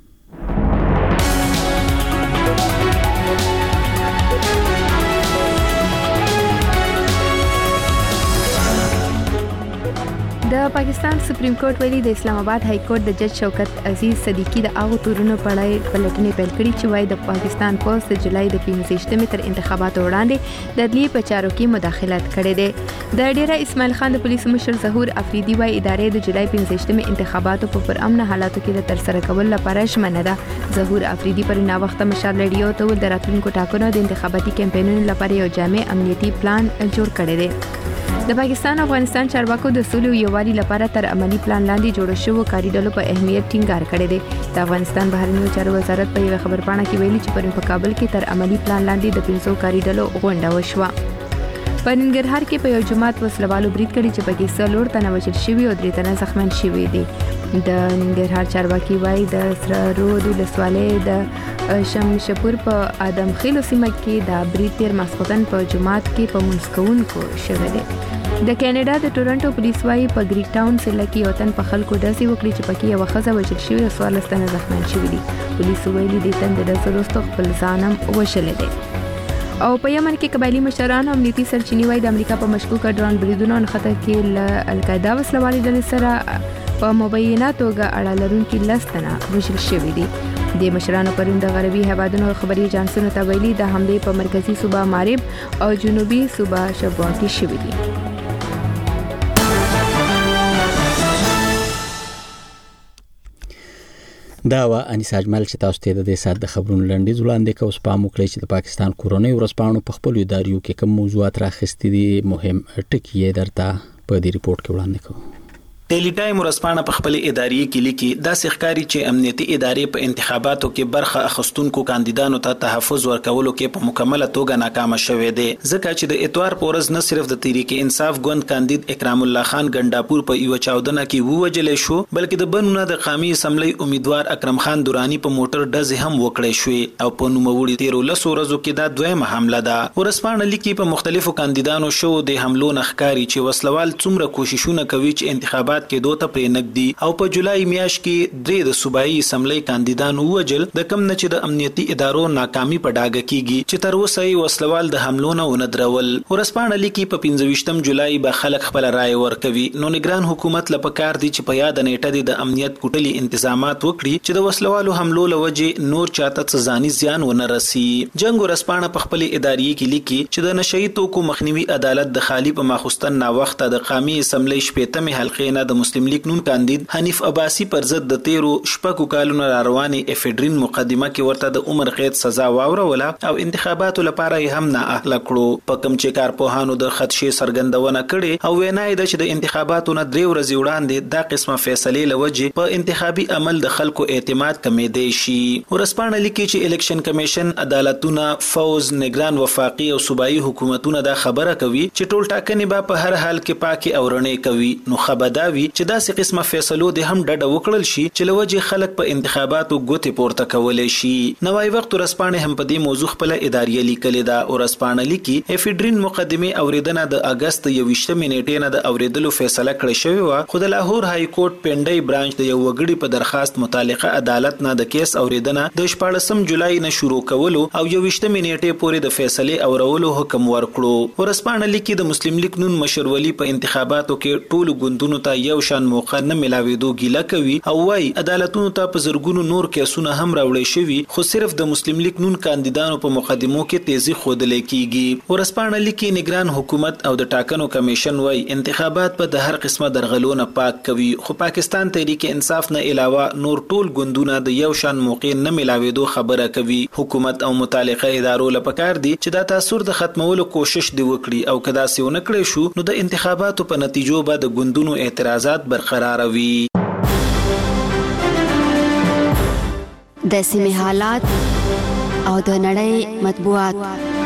د پاکستان سپریم کورټ ویلي د اسلام آباد های کورټ د جج شوکت عزیز صدیقی د هغه تورونو په اړه پلټنې پیل کړې چې وايي د پاکستان پولیس د جولای د پنځه تر انتخاباتو وړاندې د عدلیې په چارو کې مداخلت کړې ده. د ډیره اسماعیل خان د پولیسو مشر ظهور افریدي وايي ادارې د جولای پنځه انتخاباتو په پرامن حالاتو کې د ترسره کول لپاره ژمنه ده. ظهور افریدي پر نا وخت مشال ریډیو ته د راتلونکو ټاکنو د انتخاباتي کمپاینونو لپاره یو جامع امنیتي پلان جوړ کړی دی. د پاکستان افغانستان چارواکو د سولې او یووالي لپاره تر عملی پلان لاندې جوړ شوی کاري ډلو په اهمیت ټینګار کړی دی. د افغانستان بهرنیو چارو وزارت په یو خبرپاڼه کې ویلي چې پرون په کابل کې تر عملی پلان لاندې د پنځو کاري ډلو غونډه وشوه. په ننګرهار کې په یو جماعت وسلوالو برید کړی چې پکې څلور تنه وژل شوي او درې تنه زخمیان شوي دي. د ننګرهار چارواکي وایي د سره رود ولسوالۍ د شمشپور په ادم خیلو سیمه کې د برید تیر ماسپښین په جماعت کې په منځ کوونکو شوی دی. د کینیډا د ټورنټو پولیس وايي په ګریک ټاون سیمه کې یو تن په خلکو ډزې وکړي چې پکې یو ښځه وژل شوې او څوارلس تنه زخمیان شوي دي. پولیسو ویلي د تن د ډزو وروسته خپل ځان هم وژلی دی. او په یمن کې قبایلی مشران او امنیتي سرچینې وايي د امریکا په مشکوکه ډرون بریدونو نښته کې له القاعده وسلوالي ډلې سره په مبینه توګه اړه لرونکي لس تنه وژل شوي دي. د مشرانو پرون د غربي هیوادونو خبري اجانسونو ته ویلي د حملې په مرکزی صوبه مارب او جنوبي صوبه شبوه کې شوي دي. دا وا انیس اجمل چې تاسو ته د دې سات د خبرونو لنډیز وړاندې کوم سپام وکړي چې د پاکستان کورونی ورسپانو په خپل اداریو کې کوم موضوعات راخستې دي مهم ټکی یې درته په دې ریپورت کې وړاندې کوم. ډیلی ټایم ورسپانه په خپل اداري کې لیکي دا سخکاری چې امنیتي ادارې په انتخاباتو کې برخه اخستونکو کاندیدانو ته تحفظ ورکولو کې په مکمله توګه ناکام شوه دي. ځکه چې د اتوار پورز نه صرف د تحریک انصاف ګوند کاندید اکرام الله خان ګنداپور په یو چاودنه کې ووجل شو بلکې د بنونه د قومي اسمبلی امیدوار اکرم خان دورانی په موټر ډز هم وکړی شو او په نوموړي تیرو لسو ورځو کې دا دویمه حمله ده. ورسپانه لیکي په مختلفو کاندیدانو شو د حملو نخکاری چې وسلوال څومره کوششونه کوي چې انتخابات کې دوه پرې نګدي او په جولای میاشت کې درې د صوبایي اسمبلی کاندیدانو وجل د کم نه چې د امنیتي ادارو ناکامي په ډاګه کیږي چې تر اوسه یې وسلوال د حملو نه وندرول. ورسپانه لیکي په پنځه جولای به خلک خپل رائے ورکوي نو نگران حکومت لپاره دي چې په یاد نیټه د امنیت کوټلي انتظامات وکړي چې د وسلوالو حملو لوجه نور چاته ځاني زیان ونه رسي. جنگ ورسپانه په خپل اداري کې لیکي چې د نشئی توکو مخنیوي عدالت د خالی په ماخستن نا وخت د قومي اسمبلی شپېتمه حلقې نه د مسلم لیگ نون کاندید حنیف عباسی پر ضد د تیرو شپږو کالونو رواني افیډرین مقدمه کې ورته د عمر قید سزا واوروله او انتخاباتو لپاره یې هم نه اهل کړو. په کوم چې کارپوهانو د خدشي سرګندونه کړي او وینای د چې د انتخاباتو نه درې ورځې وړاندې دا قسمه فیصله لوجه په انتخابي عمل د خلکو اعتماد کمې دی شي. ورسپانه لیکي چې الیکشن کمیشن عدالتونه فوز نگران وفاقي او صوبایي حکومتونه دا خبره کوي چې ټول ټاکنې به په هر حال کې پاکي او رڼې کوي. نو خبرداوي چې دا څه قسمه فیصلو د هم ډډه وکړل شي چې لوجه خلک په انتخاباتو ګوتې پورته کولای شي. نوای وخت ورسپانه هم په دې موضوع خپل اداري لیکلې دا ورسپانه لیکي افیډرین مقدمه اوریدنه د اگست یوویشتمې نیټې نه د اوریدلو فیصله کړې شوې و خو د لاهور های کورټ پنډای برانچ د یو وګړي په درخواست متعلقه عدالت نه د کیس اوریدنه د شپږم جولای نه شروع کولو او یوویشتمې نیټې پورې د فیصله اورولو حکم ورکړو. ورسپانه لیکي د مسلم لیگ نون مشرولي په انتخاباتو کې ټولو ګوندونو ته یو شان موقع نه ملاويدو ګیله کوي او وايي عدالتونو ته په زرګونو نور کیسونه هم راوړی شوی خو صرف د مسلم لیگ نون کاندیدانو په مقدمو کې تیزی خودل کیږي. ورسپانه لیکي نگران حکومت او د ټاکنو کمیشن وايي انتخابات په د هر قسمه درغلونه پاک کوي خو پاکستان تحریک انصاف نه علاوه نور ټول ګوندونه د یو شان موقع نه ملاويدو خبره کوي. حکومت او متعلقه ادارو لپاره دي چې دا تاثیر د ختمولو کوشش دی وکړي او کدا سیونه کړی شو نو د انتخاباتو په نتیجو به د ګوندونو اعتراضات برقرار وي. د سیمه حالات او د نړۍ مطبوعات.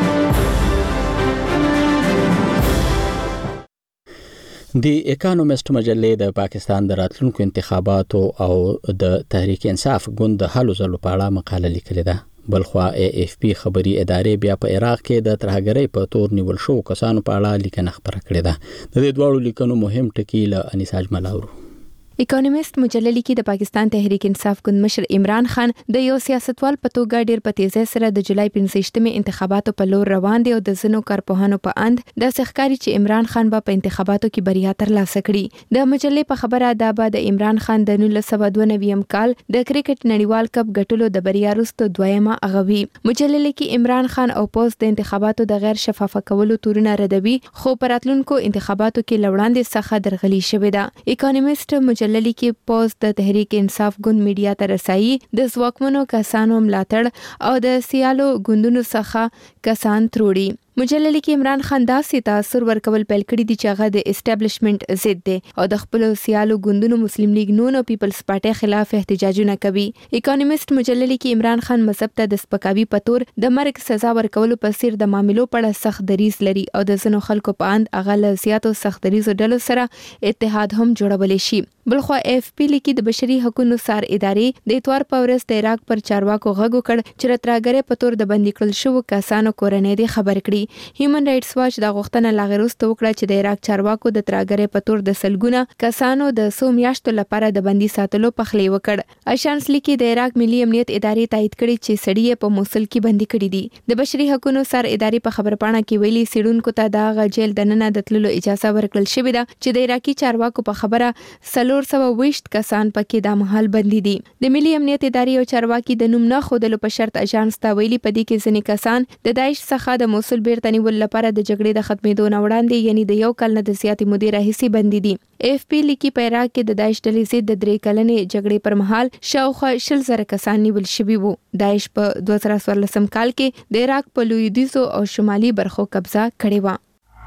د اکانومست مجلې د پاکستان د راتلونکو انتخاباتو او د تحریک انصاف ګوند د حل ځلو په اړه مقاله لیکلې ده. بلخوا ای اف پی خبري ادارې بیا په عراق کې د ترهګرۍ په تور نیول شو کسانو په اړه لیکنه خبره کړې ده. د دې دواړو لیکنو مهم ټکي له انیسا اجمل اورو. اکانومست مجله لیکي د پاکستان تحریک انصاف ګوند مشر عمران خان د یو سیاستوال په توګه ډیر په تیزی سره د جولای پنځه انتخاباتو په لور روان دی او د زنو کارپوهانو په اند د ښکاری چې عمران خان به په انتخاباتو کې بریا ترلاسه کړي. د مجلې په خبره دا به د عمران خان د نولس سوه دوه نوي کال د کرکټ نړیوال کپ ګټلو د بریا وروسته دویمه اغوي. مجلې لیکي عمران خان او پوز د انتخاباتو د غیر شفافه کولو تورونه ردوي خو پر راتلونکو انتخاباتو کې لوړاندې څخه درغلي شوې ده. اکانومست مجله لیکي پوز د تحریک انصاف ګوند میډیا ته رسایي د ځواکمنو کسانو ملاتړ او د سیالو ګوندونو څخه کسان تروړي. مجله لیکي عمران خان داسې تاثر ورکول پیل کړی دی چې هغه د اسټابلیشمنت ضد دی او د خپل سیالو ګوندونو مسلم لیگ نون او پیپلز پارټي خلاف احتجاجونه کوي. اکانومست مجله لیکي عمران خان مذهب ته د سپکاوي په تور د مرګ سزا ورکولو په څیر د معاملو په اړه سخت دریځ لري او د ځینو خلکو په اند هغه له زیاتو سخت دریځو ډلو سره اتحاد هم جوړولی شي. بلخوا اف پی لیکي د بشري حقوقو سار ادارې د اتوار په ورځ د عراق پر چارواکو غږ وکړ چې راتراګره په تور د بندي کړل شو کسانو کورنۍ دی خبر کړي. هیومن رائټس واچ دا غوښتنه لاغروسته وکړه چې د عراق چارواکو د تراګره په تور د سلګونه کسانو د سو میاشتو لپاره د بندي ساتلو پخلی وکړ. اشانس لیکي د عراق ملي امنیت ادارې تایید کړي چې سړی په موصل کې بندي کړي دي. د بشري حقوقو سار ادارې په خبرپاڼه کې ویلي سیډونکو ته دا غجیل د نن د تللو اجازه ورکړل شوې ده چې د عراقي چارواکو په خبره څلور سوه ویشت کسان پکې د محل بندي دي. د ملي امنیت ادارې او چارواکي د نوم نه خودلو په شرط اژانس ته ویلي په دې کې ځینې کسان د داعش څخه د موصل بیرته نیول لپاره د جګړې د ختمېدو نه وړاندې یعنی د یو کال نه د زیاتې مودې راهیسې بندي دي. اف پی لیکي په عراق کې د داعش ډلې ضد د درې کلنې جګړې پر مهال شاوخوا شل زره کسان نیول شوي وو. داعش په دوه زره څوارلسم کال کې د عراق په لویدیځو او شمالي برخو قبضه کړې وه.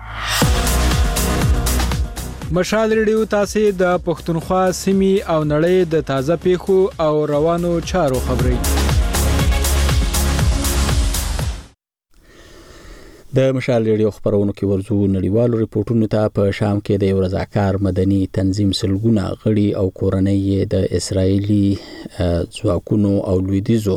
مشال ریډیو تاسو د پښتونخوا سیمې او نړۍ د تازه پیښو او روانو چارو خبري. د مشال ریډیو خبرونو کې ورزو نړیوالو ریپورتونو ته په شام کې د یو رضاکار مدني تنظیم سلګونه غړي او کورنۍ د اسرایلی ځواکونو او لویدیځو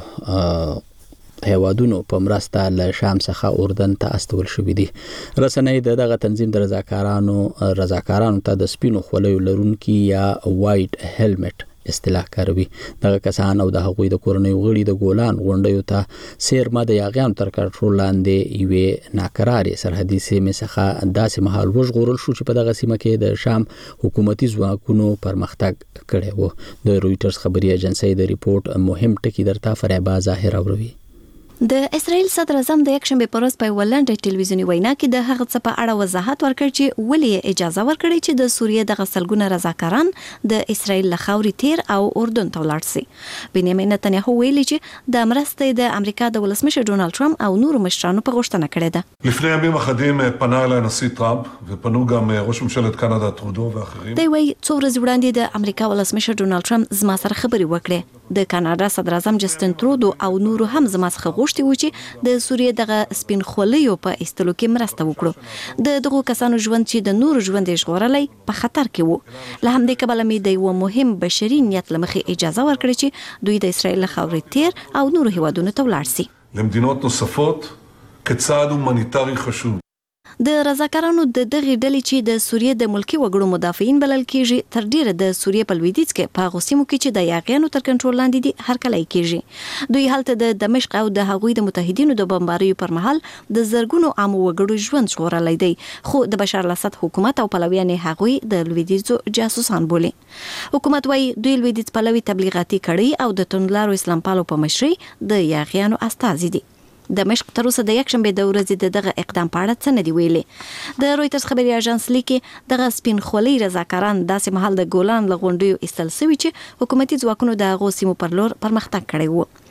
هیوادونو په مرسته له شام څخه اردن ته استول شوې دي. رسنۍ د دغه تنظیم د رضاکارانو رضاکارانو ته د سپینو خولیو لرونکي یا وایټ هیلمټ اصطلاح کاروي. دغه کسان او د هغوی د کورنۍ غړي د ګولان غونډیو ته سیرما د یاغیانو تر کنټرول لاندې یوې ناکرارې سرحدي سیمې څخه داسې مهال وژغورل شو چې په دغه سیمه کې د شام حکومتي ځواکونو پرمختګ کړی و. د رویټرز خبري ایجنسۍ د ریپورت مهم ټکی درته فریبا ظاهر اوروي. د اسرائیل صدر اعظم د یکشنبه پر ورځ په ولنډ ټلویزیونی وینا کې د هغه څه په اړه وضاحت ورکړ چې ولې اجازه ورکړي چې د سوریې د غسلګونه رضاکاران د اسرائیل له خاوري تیر او اردن ته ولاړ شي. بنیامین نتنیاهو ویلي چې د مرستې د امریکا د ولسمشر ډونالد ټرمپ او نورو مشرانو په غوښتنه کړې ده. לפני ימים אחדים פנה אליי הנשיא טראמפ ופנו גם ראש ממשלת קנדה טרודו ואחרים. دی وی څو ورځې وړاندې د امریکا ولسمشر ډونالد ټرمپ زما سره خبرې وکړې. د کاناډا صدر اعظم جسټن ترودو او نورو هم زما څخه غوښتي و چې د سوریې دغه سپین خولیو په ایستلو کې مرسته وکړو. د دغو کسانو ژوند چې د نورو ژوند یې ژغورلی په خطر کې وو. له همدې کبله مې د یو مهم بشري نیت له مخې اجازه ورکړې چې دوی د اسرائیل له خاورې تیر او نورو هیوادونو ته ولاړ شي. למדינות نصفות כצעד הומניטרי חשוב. د رضاکارانو د دغه ډلې چې د سوریې د ملکی وګړو مدافعین بلل کیږي تر ډیره د سوریې په لویدیځ کې په غوسیمو کې چې د یاغیانو تر کنټرول لاندې دي هرکلی کیږي. دوی هلته د دمشق او د هغوی د متحدینو د بمباریو پر مهال د زرګونو عام وګړو ژوند ژغورلی دی خو د بشار الاسد حکومت او پلویان هغوی د لویدیځو جاسوسان بولي. حکومت وايي دوی لویدیځ پلوي تبلیغاتي کړي او د توندلارو اسلام پالو په مشرۍ د یاغیانو استازي دي. دمشق تر اوسه د یکشنبه د ورځې د دغه اقدام په اړه څه نه دی ویلي. د رویټرز خبري اژانس لیکي دغه سپین خولي رضاکاران داسې مهال د ګولان له غونډیو ایستل شوي چې حکومتي ځواکونو د هغو سیمو پر لور پرمختګ کړی و.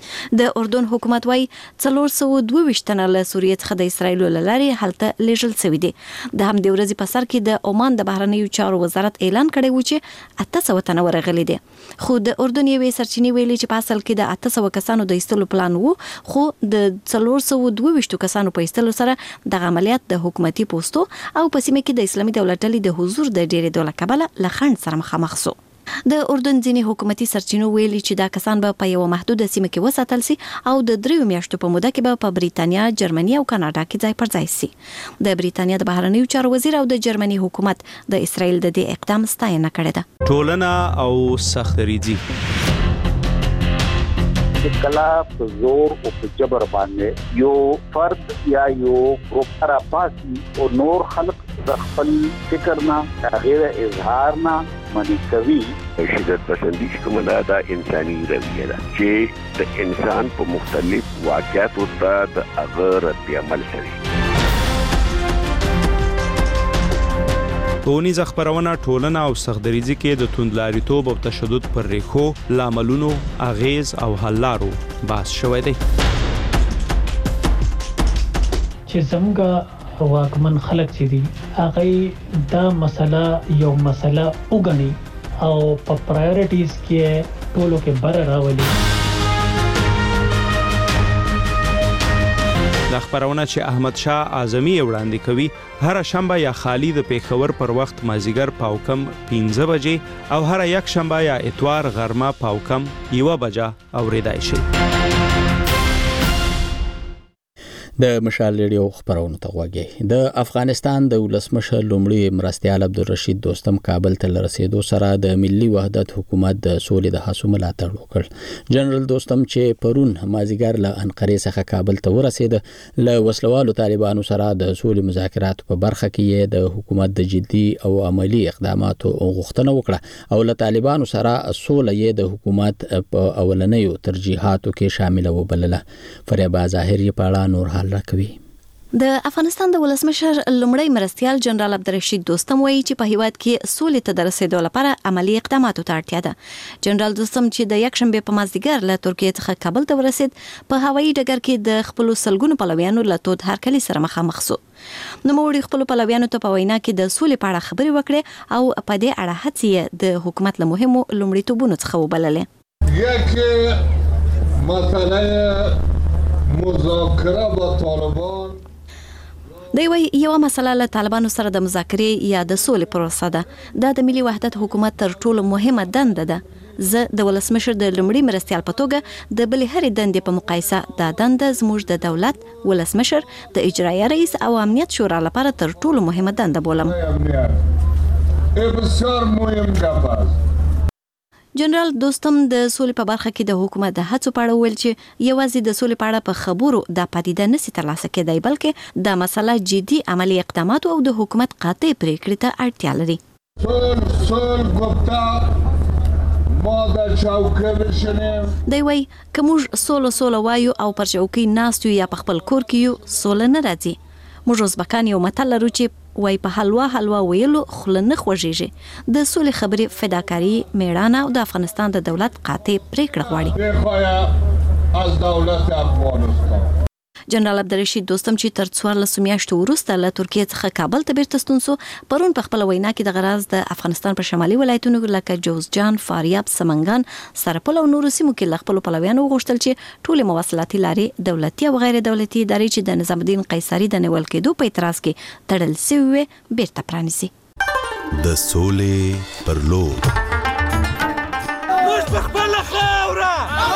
د اردن حکومت وايي څلور سوه دوه ویشت تنه له سوریې څخه د اسرایل لارې هلته لیږل شوي دي. د همدې ورځې په سر کې د عمان د بهرنیو چارو وزارت اعلان کړی و چې اته سوه تنه ورغلي دي. خو د اردن یوې سرچینې ویلي چې په اصل کې د اته سوه کسانو د ایستلو پلان وو، خو د څلور سوه دوه ویشت کسانو په ایستلو سره د عملیات د حکومتي پوسټو او په سیمه کې د اسلامي دولت ډلې د حضور د ډېرېدو له کبله له خنډ سره مخامخ شو. د اردن ځینې حکومتي سرچینو ویلي چې دا کسان به په یوه محدوده سیمه کې وساتل سي او د دریو میاشتو په موده کې به په بریتانیا، جرمني او کاناډا کې ځای پر ځای سي. د بریتانیا د بهرنیو چارو وزیر او د جرمني حکومت د اسرایل د دې اقدام ستاینه کړې ده. ټولنه او سختریزي کلا په زور او په جبر باندې یو فرد یا یو ګروپ را پاسي او نور خلق د خپل فکر نه غیر اظهار نه منی کوي. شدت پسندی کومه دا انساني رویه ده چې د انسان په مختلف واقعاتو ته د هغه رد عمل کوي. ټولنیز خبرونه ټولنه او سختدریزي کې د توندلاریتوب او تشدد پر ریښو، لاملونو، اغیز او حل لارو بحث شوی دی. چې زموږ واکمن خلک چې دي هغه دا مسله یو مسله وګڼي او په پرایورټیز کې ټولو کې بر راولي. د خبرونه چې احمد شاه اعظمي وړاندې کوي هر شنبه یا خالی د پیښور پر وخت مازیګر پاوکم پنځه بجې او هر یک شنبه یا اتوار غرمه پاوکم یو بجه اوریدای شي. د مشال ریډیو خبرونه ته غوږی. د افغانستان د ولسمشر لومړي مرستیال عبدالرشید دوستم کابل ته رسیدو سره د ملي وحدت حکومت د سولې د هڅو ملاتړ وکړ. جنرال دوستم چې پرون مازیګر له انقرې څخه کابل ته ورسید، له وسلوالو طالبانو سره د سولې مذاکراتو په برخه کې د حکومت د جدي او عملی اقداماتو غوښتنه وکړه او له طالبانو سره سوله یې د حکومت په اولنیو ترجیحاتو کې شامل وبلله. فریبا ظاهری په اړه نور راکوي. د افغانستان د ولسمشر لومړی مرستیال جنرال عبدالرشید دوستم وایي چې په هیواد کې سولې ته د رسیدو لپاره عملی اقداماتو ته اړتیا ده. جنرال دوستم چې د یک شنبه په مازدیګر له ترکیې څخه کابل ته ورسید، په هوایي ډګر کې د خپل سلګونو پلویانو له تود هرکلي سره مخامخ شو. نو موږ خپل پلویانو ته په وینا کې د سولې په اړه خبرې وکړې او په دې اړه هڅې د حکومت له مهمو لومړیتوبونو څخه وبللې. یک مسئله مذاکره با طالبان دی وی یو مسله له طالبانو سره د مذاکرې یا د سولې پروسه ده. دا د ملي وحدت حکومت تر ټولو مهمه دنده ده. زه د ولسمشر د لومړي مرستیال په توګه د بلې هرې دندې په مقایسه دا دنده زموږ د دولت، ولسمشر، د اجرایه رئیس او امنیت شورا لپاره تر ټولو مهمه دنده بولم. بسیار مهم ده. جنرال دوستم د سولې په برخه کې د حکومت د هڅو په اړه ویل چې یوازې د سولې په اړه په خبرو د پدیده نشي ترلاسه کېدای، بلکې د مسله جدي عملی اقدامات او د حکومت قاطع پریکړې ته اړتیا لري. سول سول ګپتا ما د چوکۍ بشنیم. دی وایي که موږ سولو سولو وایو او پر چوکۍ ناست یو یا په خپل کور کې یو، سوله نه راځي. موږ ازبکان یو متل لرو چې وای په حلوا حلوا ویلو خوله نه خوږیږي. د سولې خبرې فداکاری، میړانه او د افغانستان د دولت قاطع پریکړه غواړي. از دولت افغانستان جنرال عبدالرشید دوستم چې تر څوارلسو میاشتو وروسته له ترکیې څخه کابل ته بیرته ستون سو، پرون په خپل وینا کې د غراز د افغانستان په شمالي ولایتونو لکه جوزجان، فاریاب، سمنګان، سرپل او نورو سیمو کې له خپل پلویانو وغوښتل چې ټولې مواصلاتي لارې دولتي او غیر دولتي ادارې چې د نظام الدین قیصري د نیول کېدو په اعتراض کې تړل شوې وي بیرته پرانیسي. د سولې پر لور موږ په خپل خاوره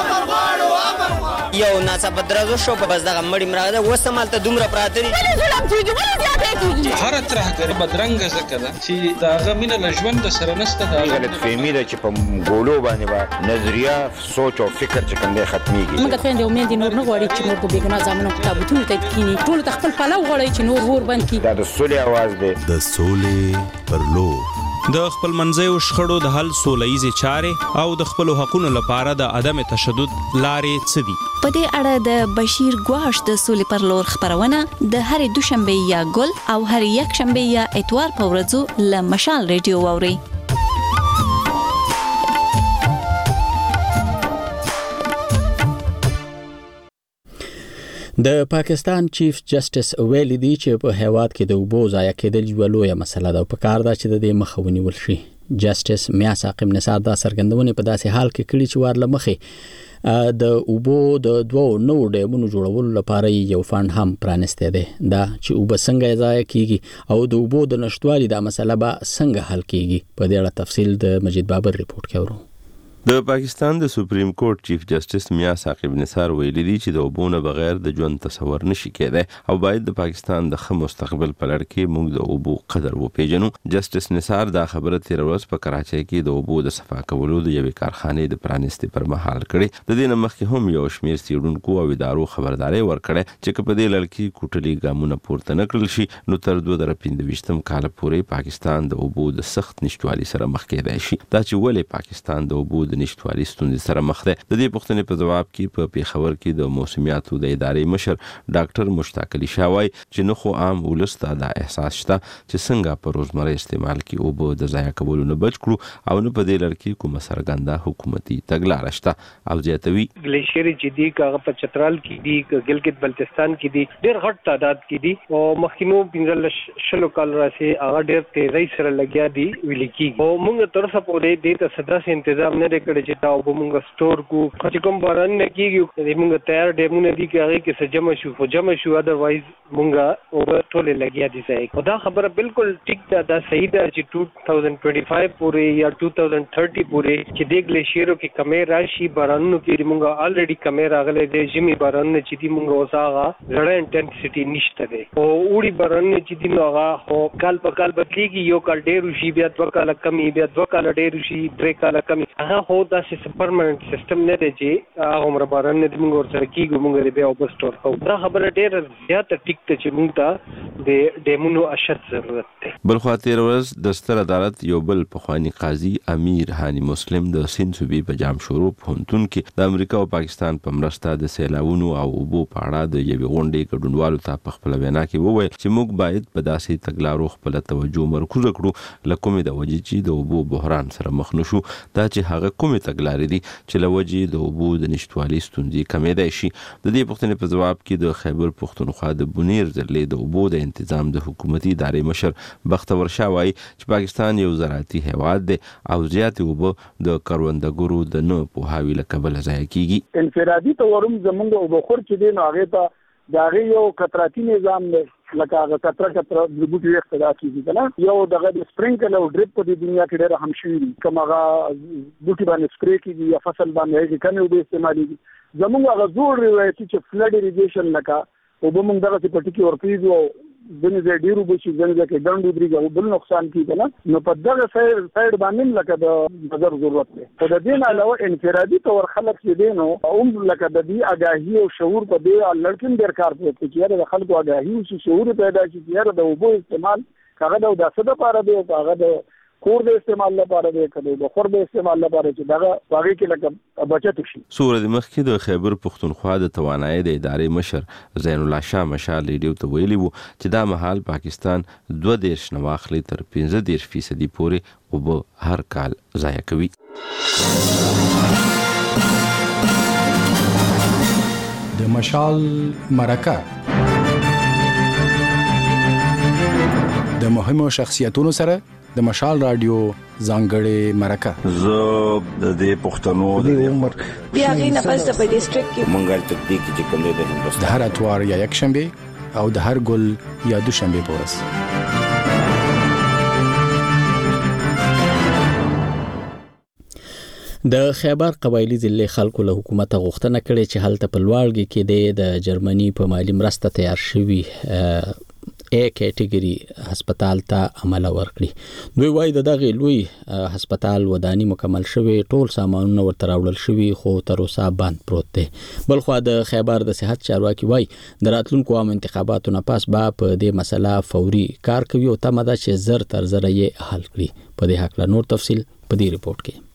یو ناڅاپه درزو شو په بس دغه مړی مراغه وسمال ته دومره پراته دي. ولې ظلم کیږي؟ ولې زیاتې کیږي؟ هر ترهګر بدرنګ زکه ده چې داغه مینه له ژوند سره نشته. دا غلط فهمي ده چې په ګولو باندې با نظریه، سوچ او فکر چې کوم دی ختميږي. موږ خويندې او مېندې نور نه غواړي چې نور په بیګنا ځامنو تابوتونو ته کینی، ټول ته خپل پلو غواړي چې نور ور بند کی. دا د سولې आवाज دی. د سولې پر لور د خپل منځیو شخړو د حل سولهییزې چارې او د خپل حقوقو لپاره د عدم تشدد لارې څه دي؟ په دې اړه د بشیر ګواش د سولې پر لور خبرونه د هرې دوشنبه یا ګل او هر یک شنبه یا اتوار په ورځو له مشال ریډیو واوري. د پاکستان چیف جسټس ویلي دی چې په هیواد کې د اوبو ضایع کېدل یو لویه مسله ده او په کار ده چې د دې مخه ونیول شي. جسټس میا ساقب نثار دا څرګندونه په داسې حال کې کړي چې وار لمخې د اوبو د دوو نوو ډیمونو جوړولو لپاره یو فند هم پرانسته دی. دا چې اوبه څنګه ضایع کیږي او د اوبو د نشټوالي دا مسله به څنګه حل کیږي، په دې اړه تفصیل د مجید بابر ریپورت کې اورو. د پاکستان د سپریم کورټ چیف جسټس میا ساقب نثار ویلي دی چې د اوبو نه بغیر د ژوند تصور نشي کېدای او باید د پاکستان د ښه مستقبل په لړ کې موږ د اوبو قدر وپیژنو. جسټس نثار دا خبره تیر ورځ په کراچۍ کې د اوبو د صفا کولو د یوې کارخانې د پرانستې پر مهال کړي. د دې نه مخکې هم یو شمېر څېړونکو او ادارو خبرداري ورکړه چې که په دې لړ کې کوټلي ګامونه پورته نه کړل شي نو تر دوه زره پنځه ویشتم کال پورې پاکستان د اوبو د سخت نشټوالي سره مخ کېدای شي. دا چې ولې پاکستان د اوبو د نشټوالي ستونزې سره مخ ده، د دې پوښتنې په جواب کې په پیښور کې د موسمیاتو د ادارې مشر ډاکټر مشتاق علي شاه وایي چې نه خو عام ولس ته دا احساس شته چې څنګه په روزمره استعمال کې اوبه د ضایع کولو نه بچ کړو او نه په دې لړ کې کومه څرګنده حکومتي تګلاره شته. او زیاتوي ګلیشیر چې دی کاغه په چترال کې دی، ګلګت بلتستان کې دی، ډېر غټ تعداد کې دی او مخکینو پنځه شلو کال راځي هغه ډېر تیزی سره لګیا دی ویل کېږي او موږ تر څه پورې دې ته صدا سي تنظیم نه کړی چې او موږ سٹور کو چې کوم باران نه کیږي موږ تیار ډیمونه دي چې هغه کې سجمه شو خو جمع شو اذروایز موږ اوور ټول لګیا دي ځای. خدا خبره بالکل ټیک ده، دا صحیح ده چې دوه هزار پنځه پنځه پورې یا دوه هزار تیس پورې چې د ګلیشیرو کې کمې راشي، بارانونو کې موږ الریډي کمې راغلي دي. جمی بارانونه چې دي موږ اوسه غړې انټنسټي نشته دي او وړي بارانونه چې دي نو هغه کال په کال بدلېږي، یو کال ډېر شي بیا دوه کال کمی بیا دوه کال ډېر شي درې کال کمی. هغه هو دا چې پرمننت سیستم نه دی چې هغه عمر باران نه موږ ورسره کیږو موږ بیا اوبه سٹور کوو. دا خبره ډېره زیاته ټیک ته چې موږ ته د ډیمونو اشد ضرورت دی. بل خو تیر ورځ د ستر عدالت یو بل پخوانی قاضي امیر هاني مسلم د سند صوبې په جام شروع پونتون کې د امریکا او پاکستان په مرسته د سیلاوونو او اوبو په اړه د یوې غونډې ګډونوالو ته په خپل وینا کې وویل چې موږ باید په داسې تګلارو خپل توجه مرکوز کړو لکه کومې د وجې چې د اوبو بحران سره مخ نشو، دا چې هغه کومې تګلارې دي چې لوجې د اوبو د نشټوالي ستونزې کمېدای شي. د دې پوښتنې په جواب کې د خیبر پښتونخوا د بونیر ضلع د اوبو د تنظیم د حکومتي ادارې مشر بختور شاه وایي چې پاکستان یو زراعتي هیواد دی او زیات اوبه د کروندګرو د نه پوهاوي له کبله ضایع کیږي. انفرادي تورم زمونږ اوبه خور چې دی نو هغه ته دا یو قطراتي نظام دی لکه هغه قطره قطره د بوټي اقتدا کیږي کنه یو دغه د سپرینکل او ډریپ په دنیا کې ډېر هم شي کوم هغه بوټي باندې سپری کیږي یا فصل باندې کمی اوبه استعمالېږي. زمونږ هغه زوړ روایتي چې فلډ اریګیشن لکه اوبه موږ دغه په ټکی ورپېږو ځینې ځای ډېر اوبه شي ځینې ځای کې ډنډ ودرېږي او بل نقصان کېږي نه نو په دغه سایډ باندې لکه د نظر ضرورت دی. خو د دې نه علاوه انفرادي طور خلک چې دی نو هم لکه د دې اګاهي او شعور په دې لړکن ډېر کار کوي چې یاره د خلکو اګاهي او شعور پیدا شي چې یاره د اوبو استعمال هغه د داسې لپاره دی هغه د کور د استعمال لپاره دی کله د خور د استعمال لپاره چې دغه باغی کې لکه بچت شي. سورې د مخ کې د خیبر پښتونخوا د توانایي د ادارې مشر زین الله شاه مشال ریډیو ته ویلي وو چې دا مهال پاکستان دوه دیرش نواخلي تر پنځه دیرش فیصدي پورې اوبه هر کال ضایع کوي. د مشال مرکه د مهمو شخصیتونو سره د مشال رادیو ځانګړې مرکه. زه د دې پښتنو د عمر بیا غي نه پس په ډیسټریکټ کې مونږه تدبیق چې کوم د هندوستان د هر اتوار یا یک شنبه او د هر ګل یا دوشنبه په ورځ. د خیبر قبایلی ضلع خلکو له حکومت غوښتنه کړې چې هلته په لوړګي کې د جرمني په مالی مرسته تیار شوی ا کټګوري هسپتال ته عمل ورکړي. دوی وايي د دغه لوی هسپتال ودانی مکمل شوی، ټول سامانونه ورته راوړل شوی خو تر اوسه بند پروت دی. بل خو د خیبر د صحت چارواکي وايي د راتلونکو عام انتخاباتو نه پس به په دې مسله فوري کار کوي او تمه ده چې زر تر زر یې حل کړي. په دې حق له نور تفصیل په دې ریپورت کې.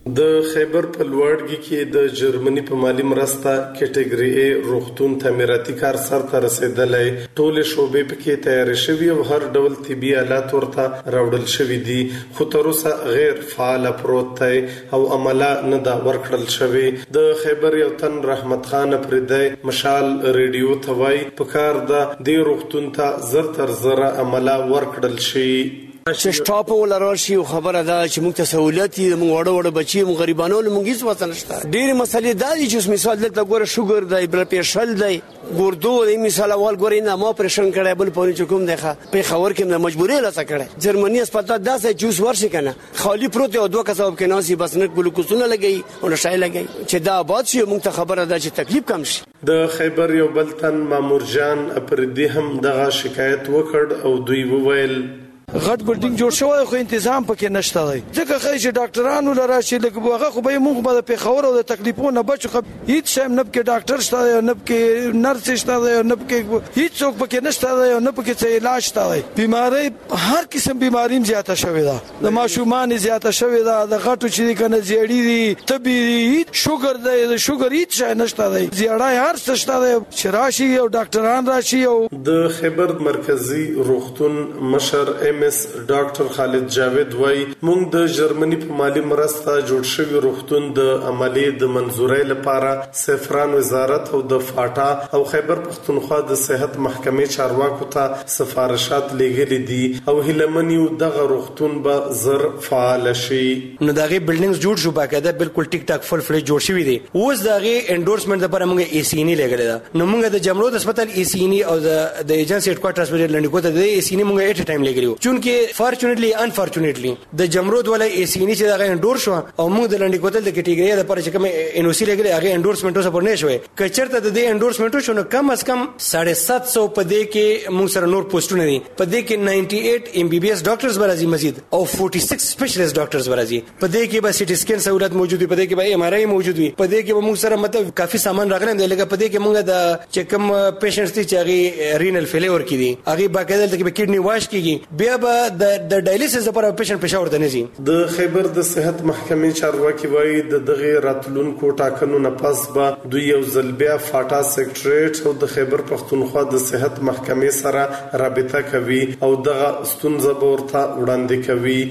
د خیبر په لوړګي کې د جرمني په مالی مرسته کټګوري A روغتون تعمیراتي کار سر ته رسیدلای. ټول شوبې پکې تیار شوي او هر ډول طبي آلات ورته راوړل شوي دي، خو تر اوسه غیر فعال پروت دی او عمله نه دا ورکړل شوی. د خیبر یو تن رحمت خان پردی مشال ریډیو ته وای په کار د دې روغتون ته زر تر زر عمله ورکړل شي. چې سټاپ ولرال شي او خبره ده چې موږ ته سہولت دي، موږ وړو وړو بچي موږ غریبانو موږ هیڅ وسه نشته. ډېر مسلې دا دي چې مثال دلته ګوره شوګر دی، بلډ پریشر دی، ګردو دی، مثال اول ګورې نه ما پریشن کړی بل پورې چې کوم دی ښه په خبر کې نه مجبورې لاسه کړی. جرمني هسپتال داسې جوس ورشي کنه خالی پروت او دوه کسب کې ناسي بس نه ګلوکوزونه لګي او نشای لګي چې دا آباد شي موږ ته خبره ده چې تکلیف کم شي. د خیبر یو بل تن مامور جان اپردی هم دغه شکایت وکړ او دوی وویل غټ بلډینګ جوړ شوی خو تنظیم پکې نشته دی، ځکه خای چې ډاکټرانو لرا چې لکه هغه خو به موږ به په خبرو د تکلیفونو بچو خو هیڅ شایم نه کې ډاکټر شته نه کې نرس شته نه کې هیڅ څوک پکې نشته دی نه پکې څه علاج شته دی. بیماری هر قسم بیماری زیاته شوې ده، د ماشومان زیاته شوې ده، د غټو چې کنه زیړی دي، تبي دي، شوګر دی، د شوګر هیڅ شای نشته دی، زیړای هر څه شته دی چې راشي او ډاکټران راشي. او د خیبر مرکزی روغتون مشر ام اس ډاکټر خالد جاوید وای موږ د جرمني په مالی مرسته جوړ شوی روغتون د عملی د منزورۍ لپاره سفران وزارت او د فاټا او خیبر پختونخوا د صحت محکمې چارواکو ته سفارشات لېږلي دي او هیلمنی دغه روغتون به زر فعال شي. نو دغه بلډینګز جوړ شو باقاعده بالکل ټیک ټاک فل فلیج جوړ شوی دي. اوس دغه انډورسمنت لپاره موږ ای سی نی لګل دا نو موږ د جمرود هسپتال ای سی نی او د د ایجنسی هډ کوارټرز په لندن ته د ای سی نی موږ ایټ ټایم لګیو چونکه فارچونټلی انفارچونټلی د جمرود ولا ای سی نی چې دغه انډور شو او موږ د لندن کوتل د کټګوري لپاره چې کوم ان او سی لګل هغه انډورسمنت اوسه پر نه شوی. کچرته د دې انډورسمنت شو نو کم از کم ساڑھے سات سو په دې کې موږ سره نور پوسټونه دي. په دې کې نائنٹی ایٹ ایم بی بی ایس ډاکټرز برازي مزید او فورٹی سکس سپیشلیست ډاکټرز برازي. په دې کې به سی ټی سکین سہولت موجود وي، په دې کې به ایم آر آی موجود وي، په دې کې به موږ سره مطلب کافي سامان راغلی دی. لکه په دې کې موږ د چې کوم پیشنټس دي چې هغه رینل فیلور کې دي هغه باقاعده د کډنی واش کیږي، بیا به د ډایلیسس لپاره پیشنټ پېښور ته نه ځي. د خیبر د صحت محکمې چارواکي وایي د دغه راتلونکو ټاکنو نه پس به دوی یو ځل بیا فاټا سیکریټریټ او د خیبر پختونخوا د صحت محکمې سره رابطه کوي او دغه ستونزه به ورته وړاندې کوي.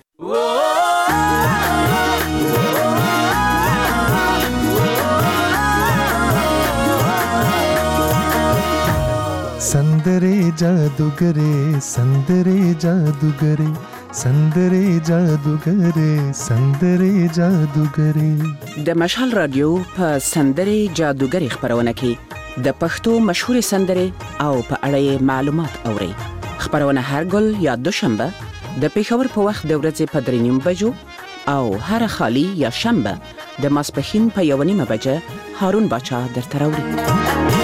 संदरे जादूगरे संदरे जादूगरे संदरे जादूगरे संदरे जादूगरे د مشال رادیو په سندره جادوګری خبرونه کې د پښتو مشهور سندره او په اړه معلومات اوري. خبرونه هر ګل یا دوشنبه د پیښور په وخت د ورځې په درې نیم بجو او هر خالی یا شنبه د ماسپښین په یو نیمه بجه هارون باچا درته راوړي.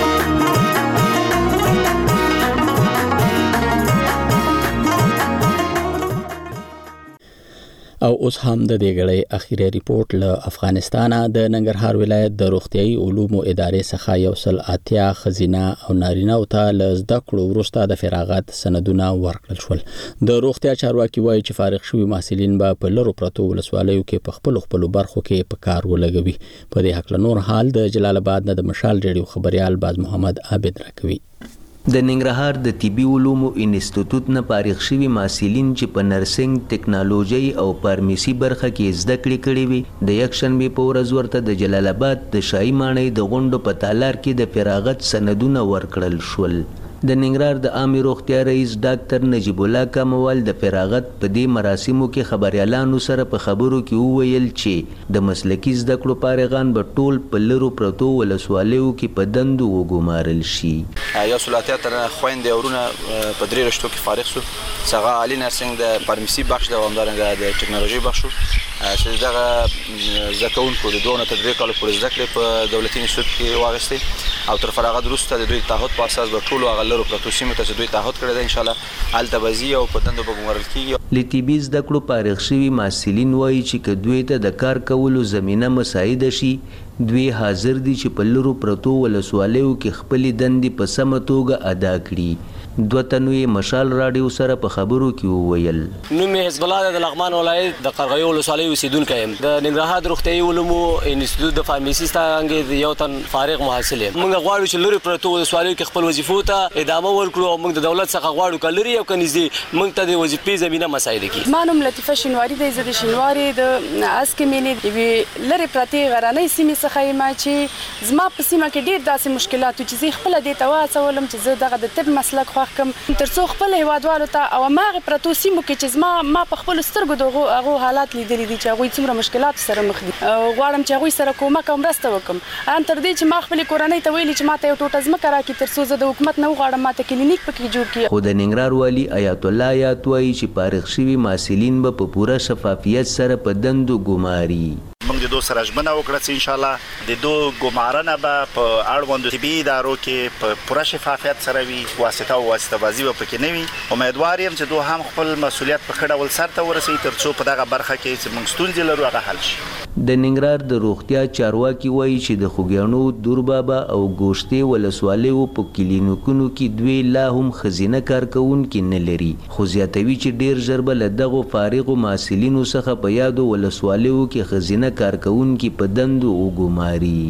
او اوس هم د دې غړې اخیری ریپورت له افغانستانه د ننګرهار ولایت د روغتيایي علومو ادارې څخه یو سل اتیا خزینه او نارینه او ته ل زده کړو وروسته د فراغت سندونه ورکړل شول. د روغتیا چارواکي وایي چې فارغ شوي محصلین به په لرو پرتو ولسوالیو کې په خپل خپل برخو کې په کار ولګوي. په دې حق له نور حال د جلال آباد نه د مشال ریډیو خبريال باز محمد عابد راکوي. د ننګرهار د طبي علومو انسټیټیوټ نه فارغ شوي محصلین چې په نرسنګ، ټیکنالوژي او فارمیسي برخه کې زده کړې کړې وي د یکشنبې په ورځ ورته د جلال آباد د شاهي ماڼۍ د غونډو په تالار کې د فراغت سندونه ورکړل شول. د ننګرهار د عامه روغتیا رئیس ډاکټر نجیب الله کاموال د فراغت په دې مراسمو کې خبريالانو سره په خبرو کې وویل چې د مسلکي زده کړو فارغان به ټول په لرو پرتو ولسوالیو کې په دندو وګمارل شي. یا سولاتیا تر خويندې ورونه په درې رشتو کې فارغ شو، څنګه عالی نرسنګ د فارمیسي بخش د همدارنګه د ټیکنالوژي بخش چې دغه زکونکو د دوه تدریس کالو پورې زده کړې په دولتي انسټیټیوټ کې واغستې او تر فراغت وروسته د دوی تعهد په اساس به ټول غلرو پروتو سیمه ته دوی تعهد کړی دی ان شاء الله التبازی او په دندو وګمارل کیږي. لټیبي زده کړو فارغ شوي محصلین وایي چې کدوې ته د کار کولو زمينه مساعده شي دوی حاضر دي چې په لرو پرتو ولسوالیو کې خپل دندې په سمه توګه ادا کړي. دوه تنو یې مشال راډیو سره په خبرو کې وویل. نوم یې حزب الله د لغمان ولایت د قرغیو ولسوالۍ اوسیدونکی یم. د ننګرهار د روغتیايي علومو انسټیټیوټ د فارمیسي څخه یو تن فارغ محصل یم. موږ غواړو چې لري پرتو ولسوالیو کې خپل وظیفو ته ادامه ورکړو او موږ د دولت څخه غواړو چې لري او کنيزي موږ ته د وظیفې زمينه مساعده کړي. ما نوم لطیفه شینواری دی. زه د شینواری د اسکې مینې لري پرتې غرانې سیمې څخه یم چې زما په سیمه کې ډېر داسې مشکلات چې زه خپل د تواصلم چې زه دغه د طب مسلک خوښ کوم ترڅو خپل هیوادوالو ته او ماغه پرتو سیمو کې چې زما ما په خپل سترګو دغه هغه حالات لیدلي دي چې هغه څومره مشکلات سره مخ دي. غواړم چې هغه سره کومک او مرسته وکم. ان تر دې چې ما خپل کورنۍ ته ویلي چې ما ته یو ټوټه ځمکه راکړي ترڅو زه د حکومت نه وغواړم ما ته کلینیک پکې جوړ کړي. خو د ننګرهار والی آیت الله آیات وایي چې فارغ شوي محصلین به په پوره شفافیت سره په دندو ګماري. موږ د دوه سره ژمنه وکړه چې ان شاء الله د دوه ګمارنه به په اړوندو طبي ادارو کې په پوره شفافیت سره وي، واسطه او واسطه بازي به پکې نه وي. امیدوار یم چې دوه هم خپل مسولیت په ښه ډول سرته ورسوي ترڅو په دغه برخه کې چې موږ ستونزې لرو هغه حل شي. د ننګرهار د روغتیا چارواکي وایي چې د خوږیاڼو، دوربابا او ګوشتې ولسوالیو په کلینیکونو کې دوی لا هم ښځینه کارکوونکي نه لري، خو زیاتوي چې ډېر ژر به له دغو فارغو محصلینو څخه په یادو ولسوالیو کې ښځینه کارکوونکي په دندو وګماري.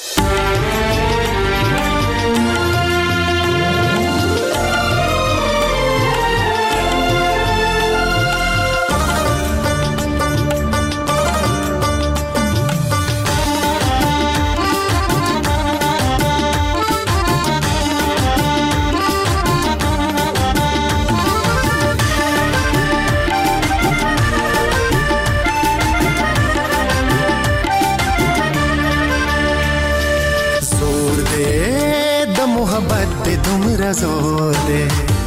زور دے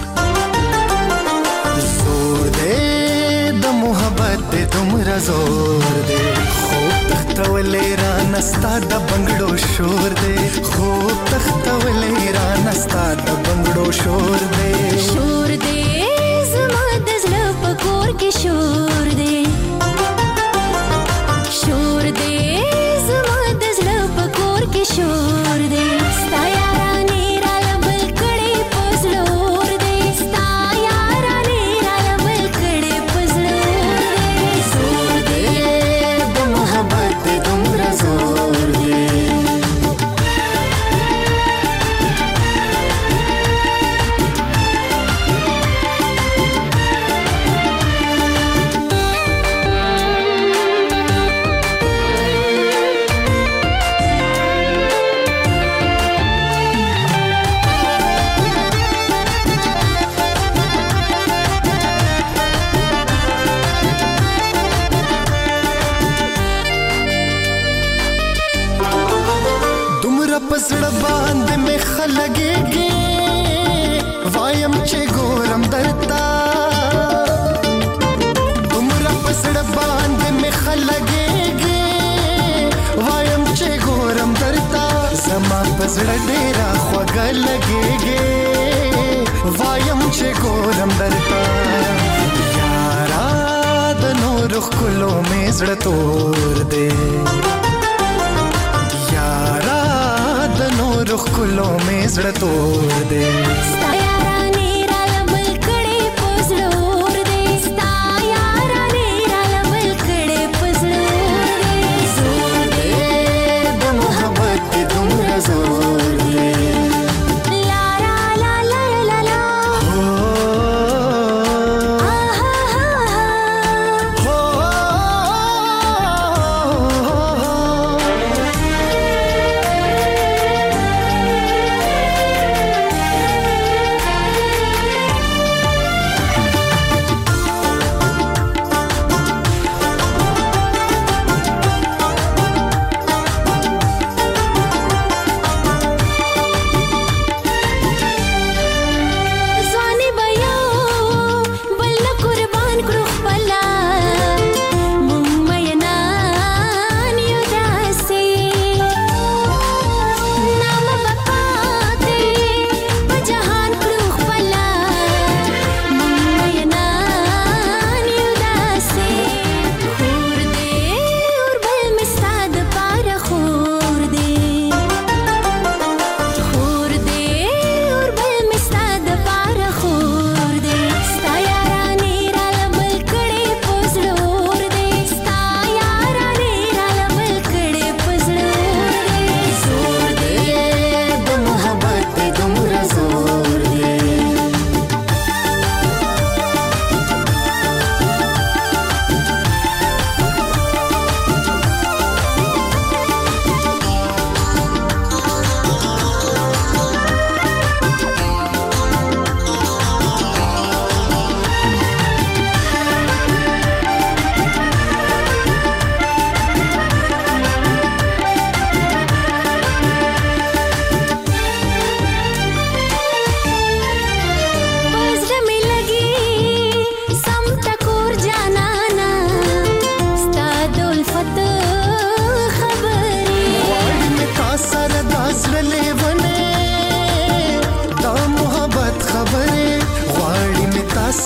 زور دے د محبت دے تمرا زور دے خوب تختولے رانستا د بنگڑو شور دے خوب تختولے رانستا د بنگڑو شور دے شور دے زما د زړه په کور کې شور دے شور دے زما د زړه په کور کې شور دے ستایا پسړه باندې مې خلګېږي وایم چې ګورم درتا دومره پسړه باندې مې خلګېږي وایم چې ګورم درتا زما پسړه ډېره خوږه لګېږي وایم چې ګورم درتا یارا د نور ښکلو مې زړه تور دی یارا د نور ښکلو مې زړه تور دی ستا یارانې راله بل کړې په زړه اور دی ستا یارانې راله بل کړې په زړه اور دی زور دی د محبت دې دومره زور دی لا لا لا لا لا لا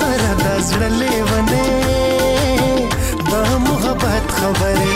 سره د زړه لیونه د محبت خبره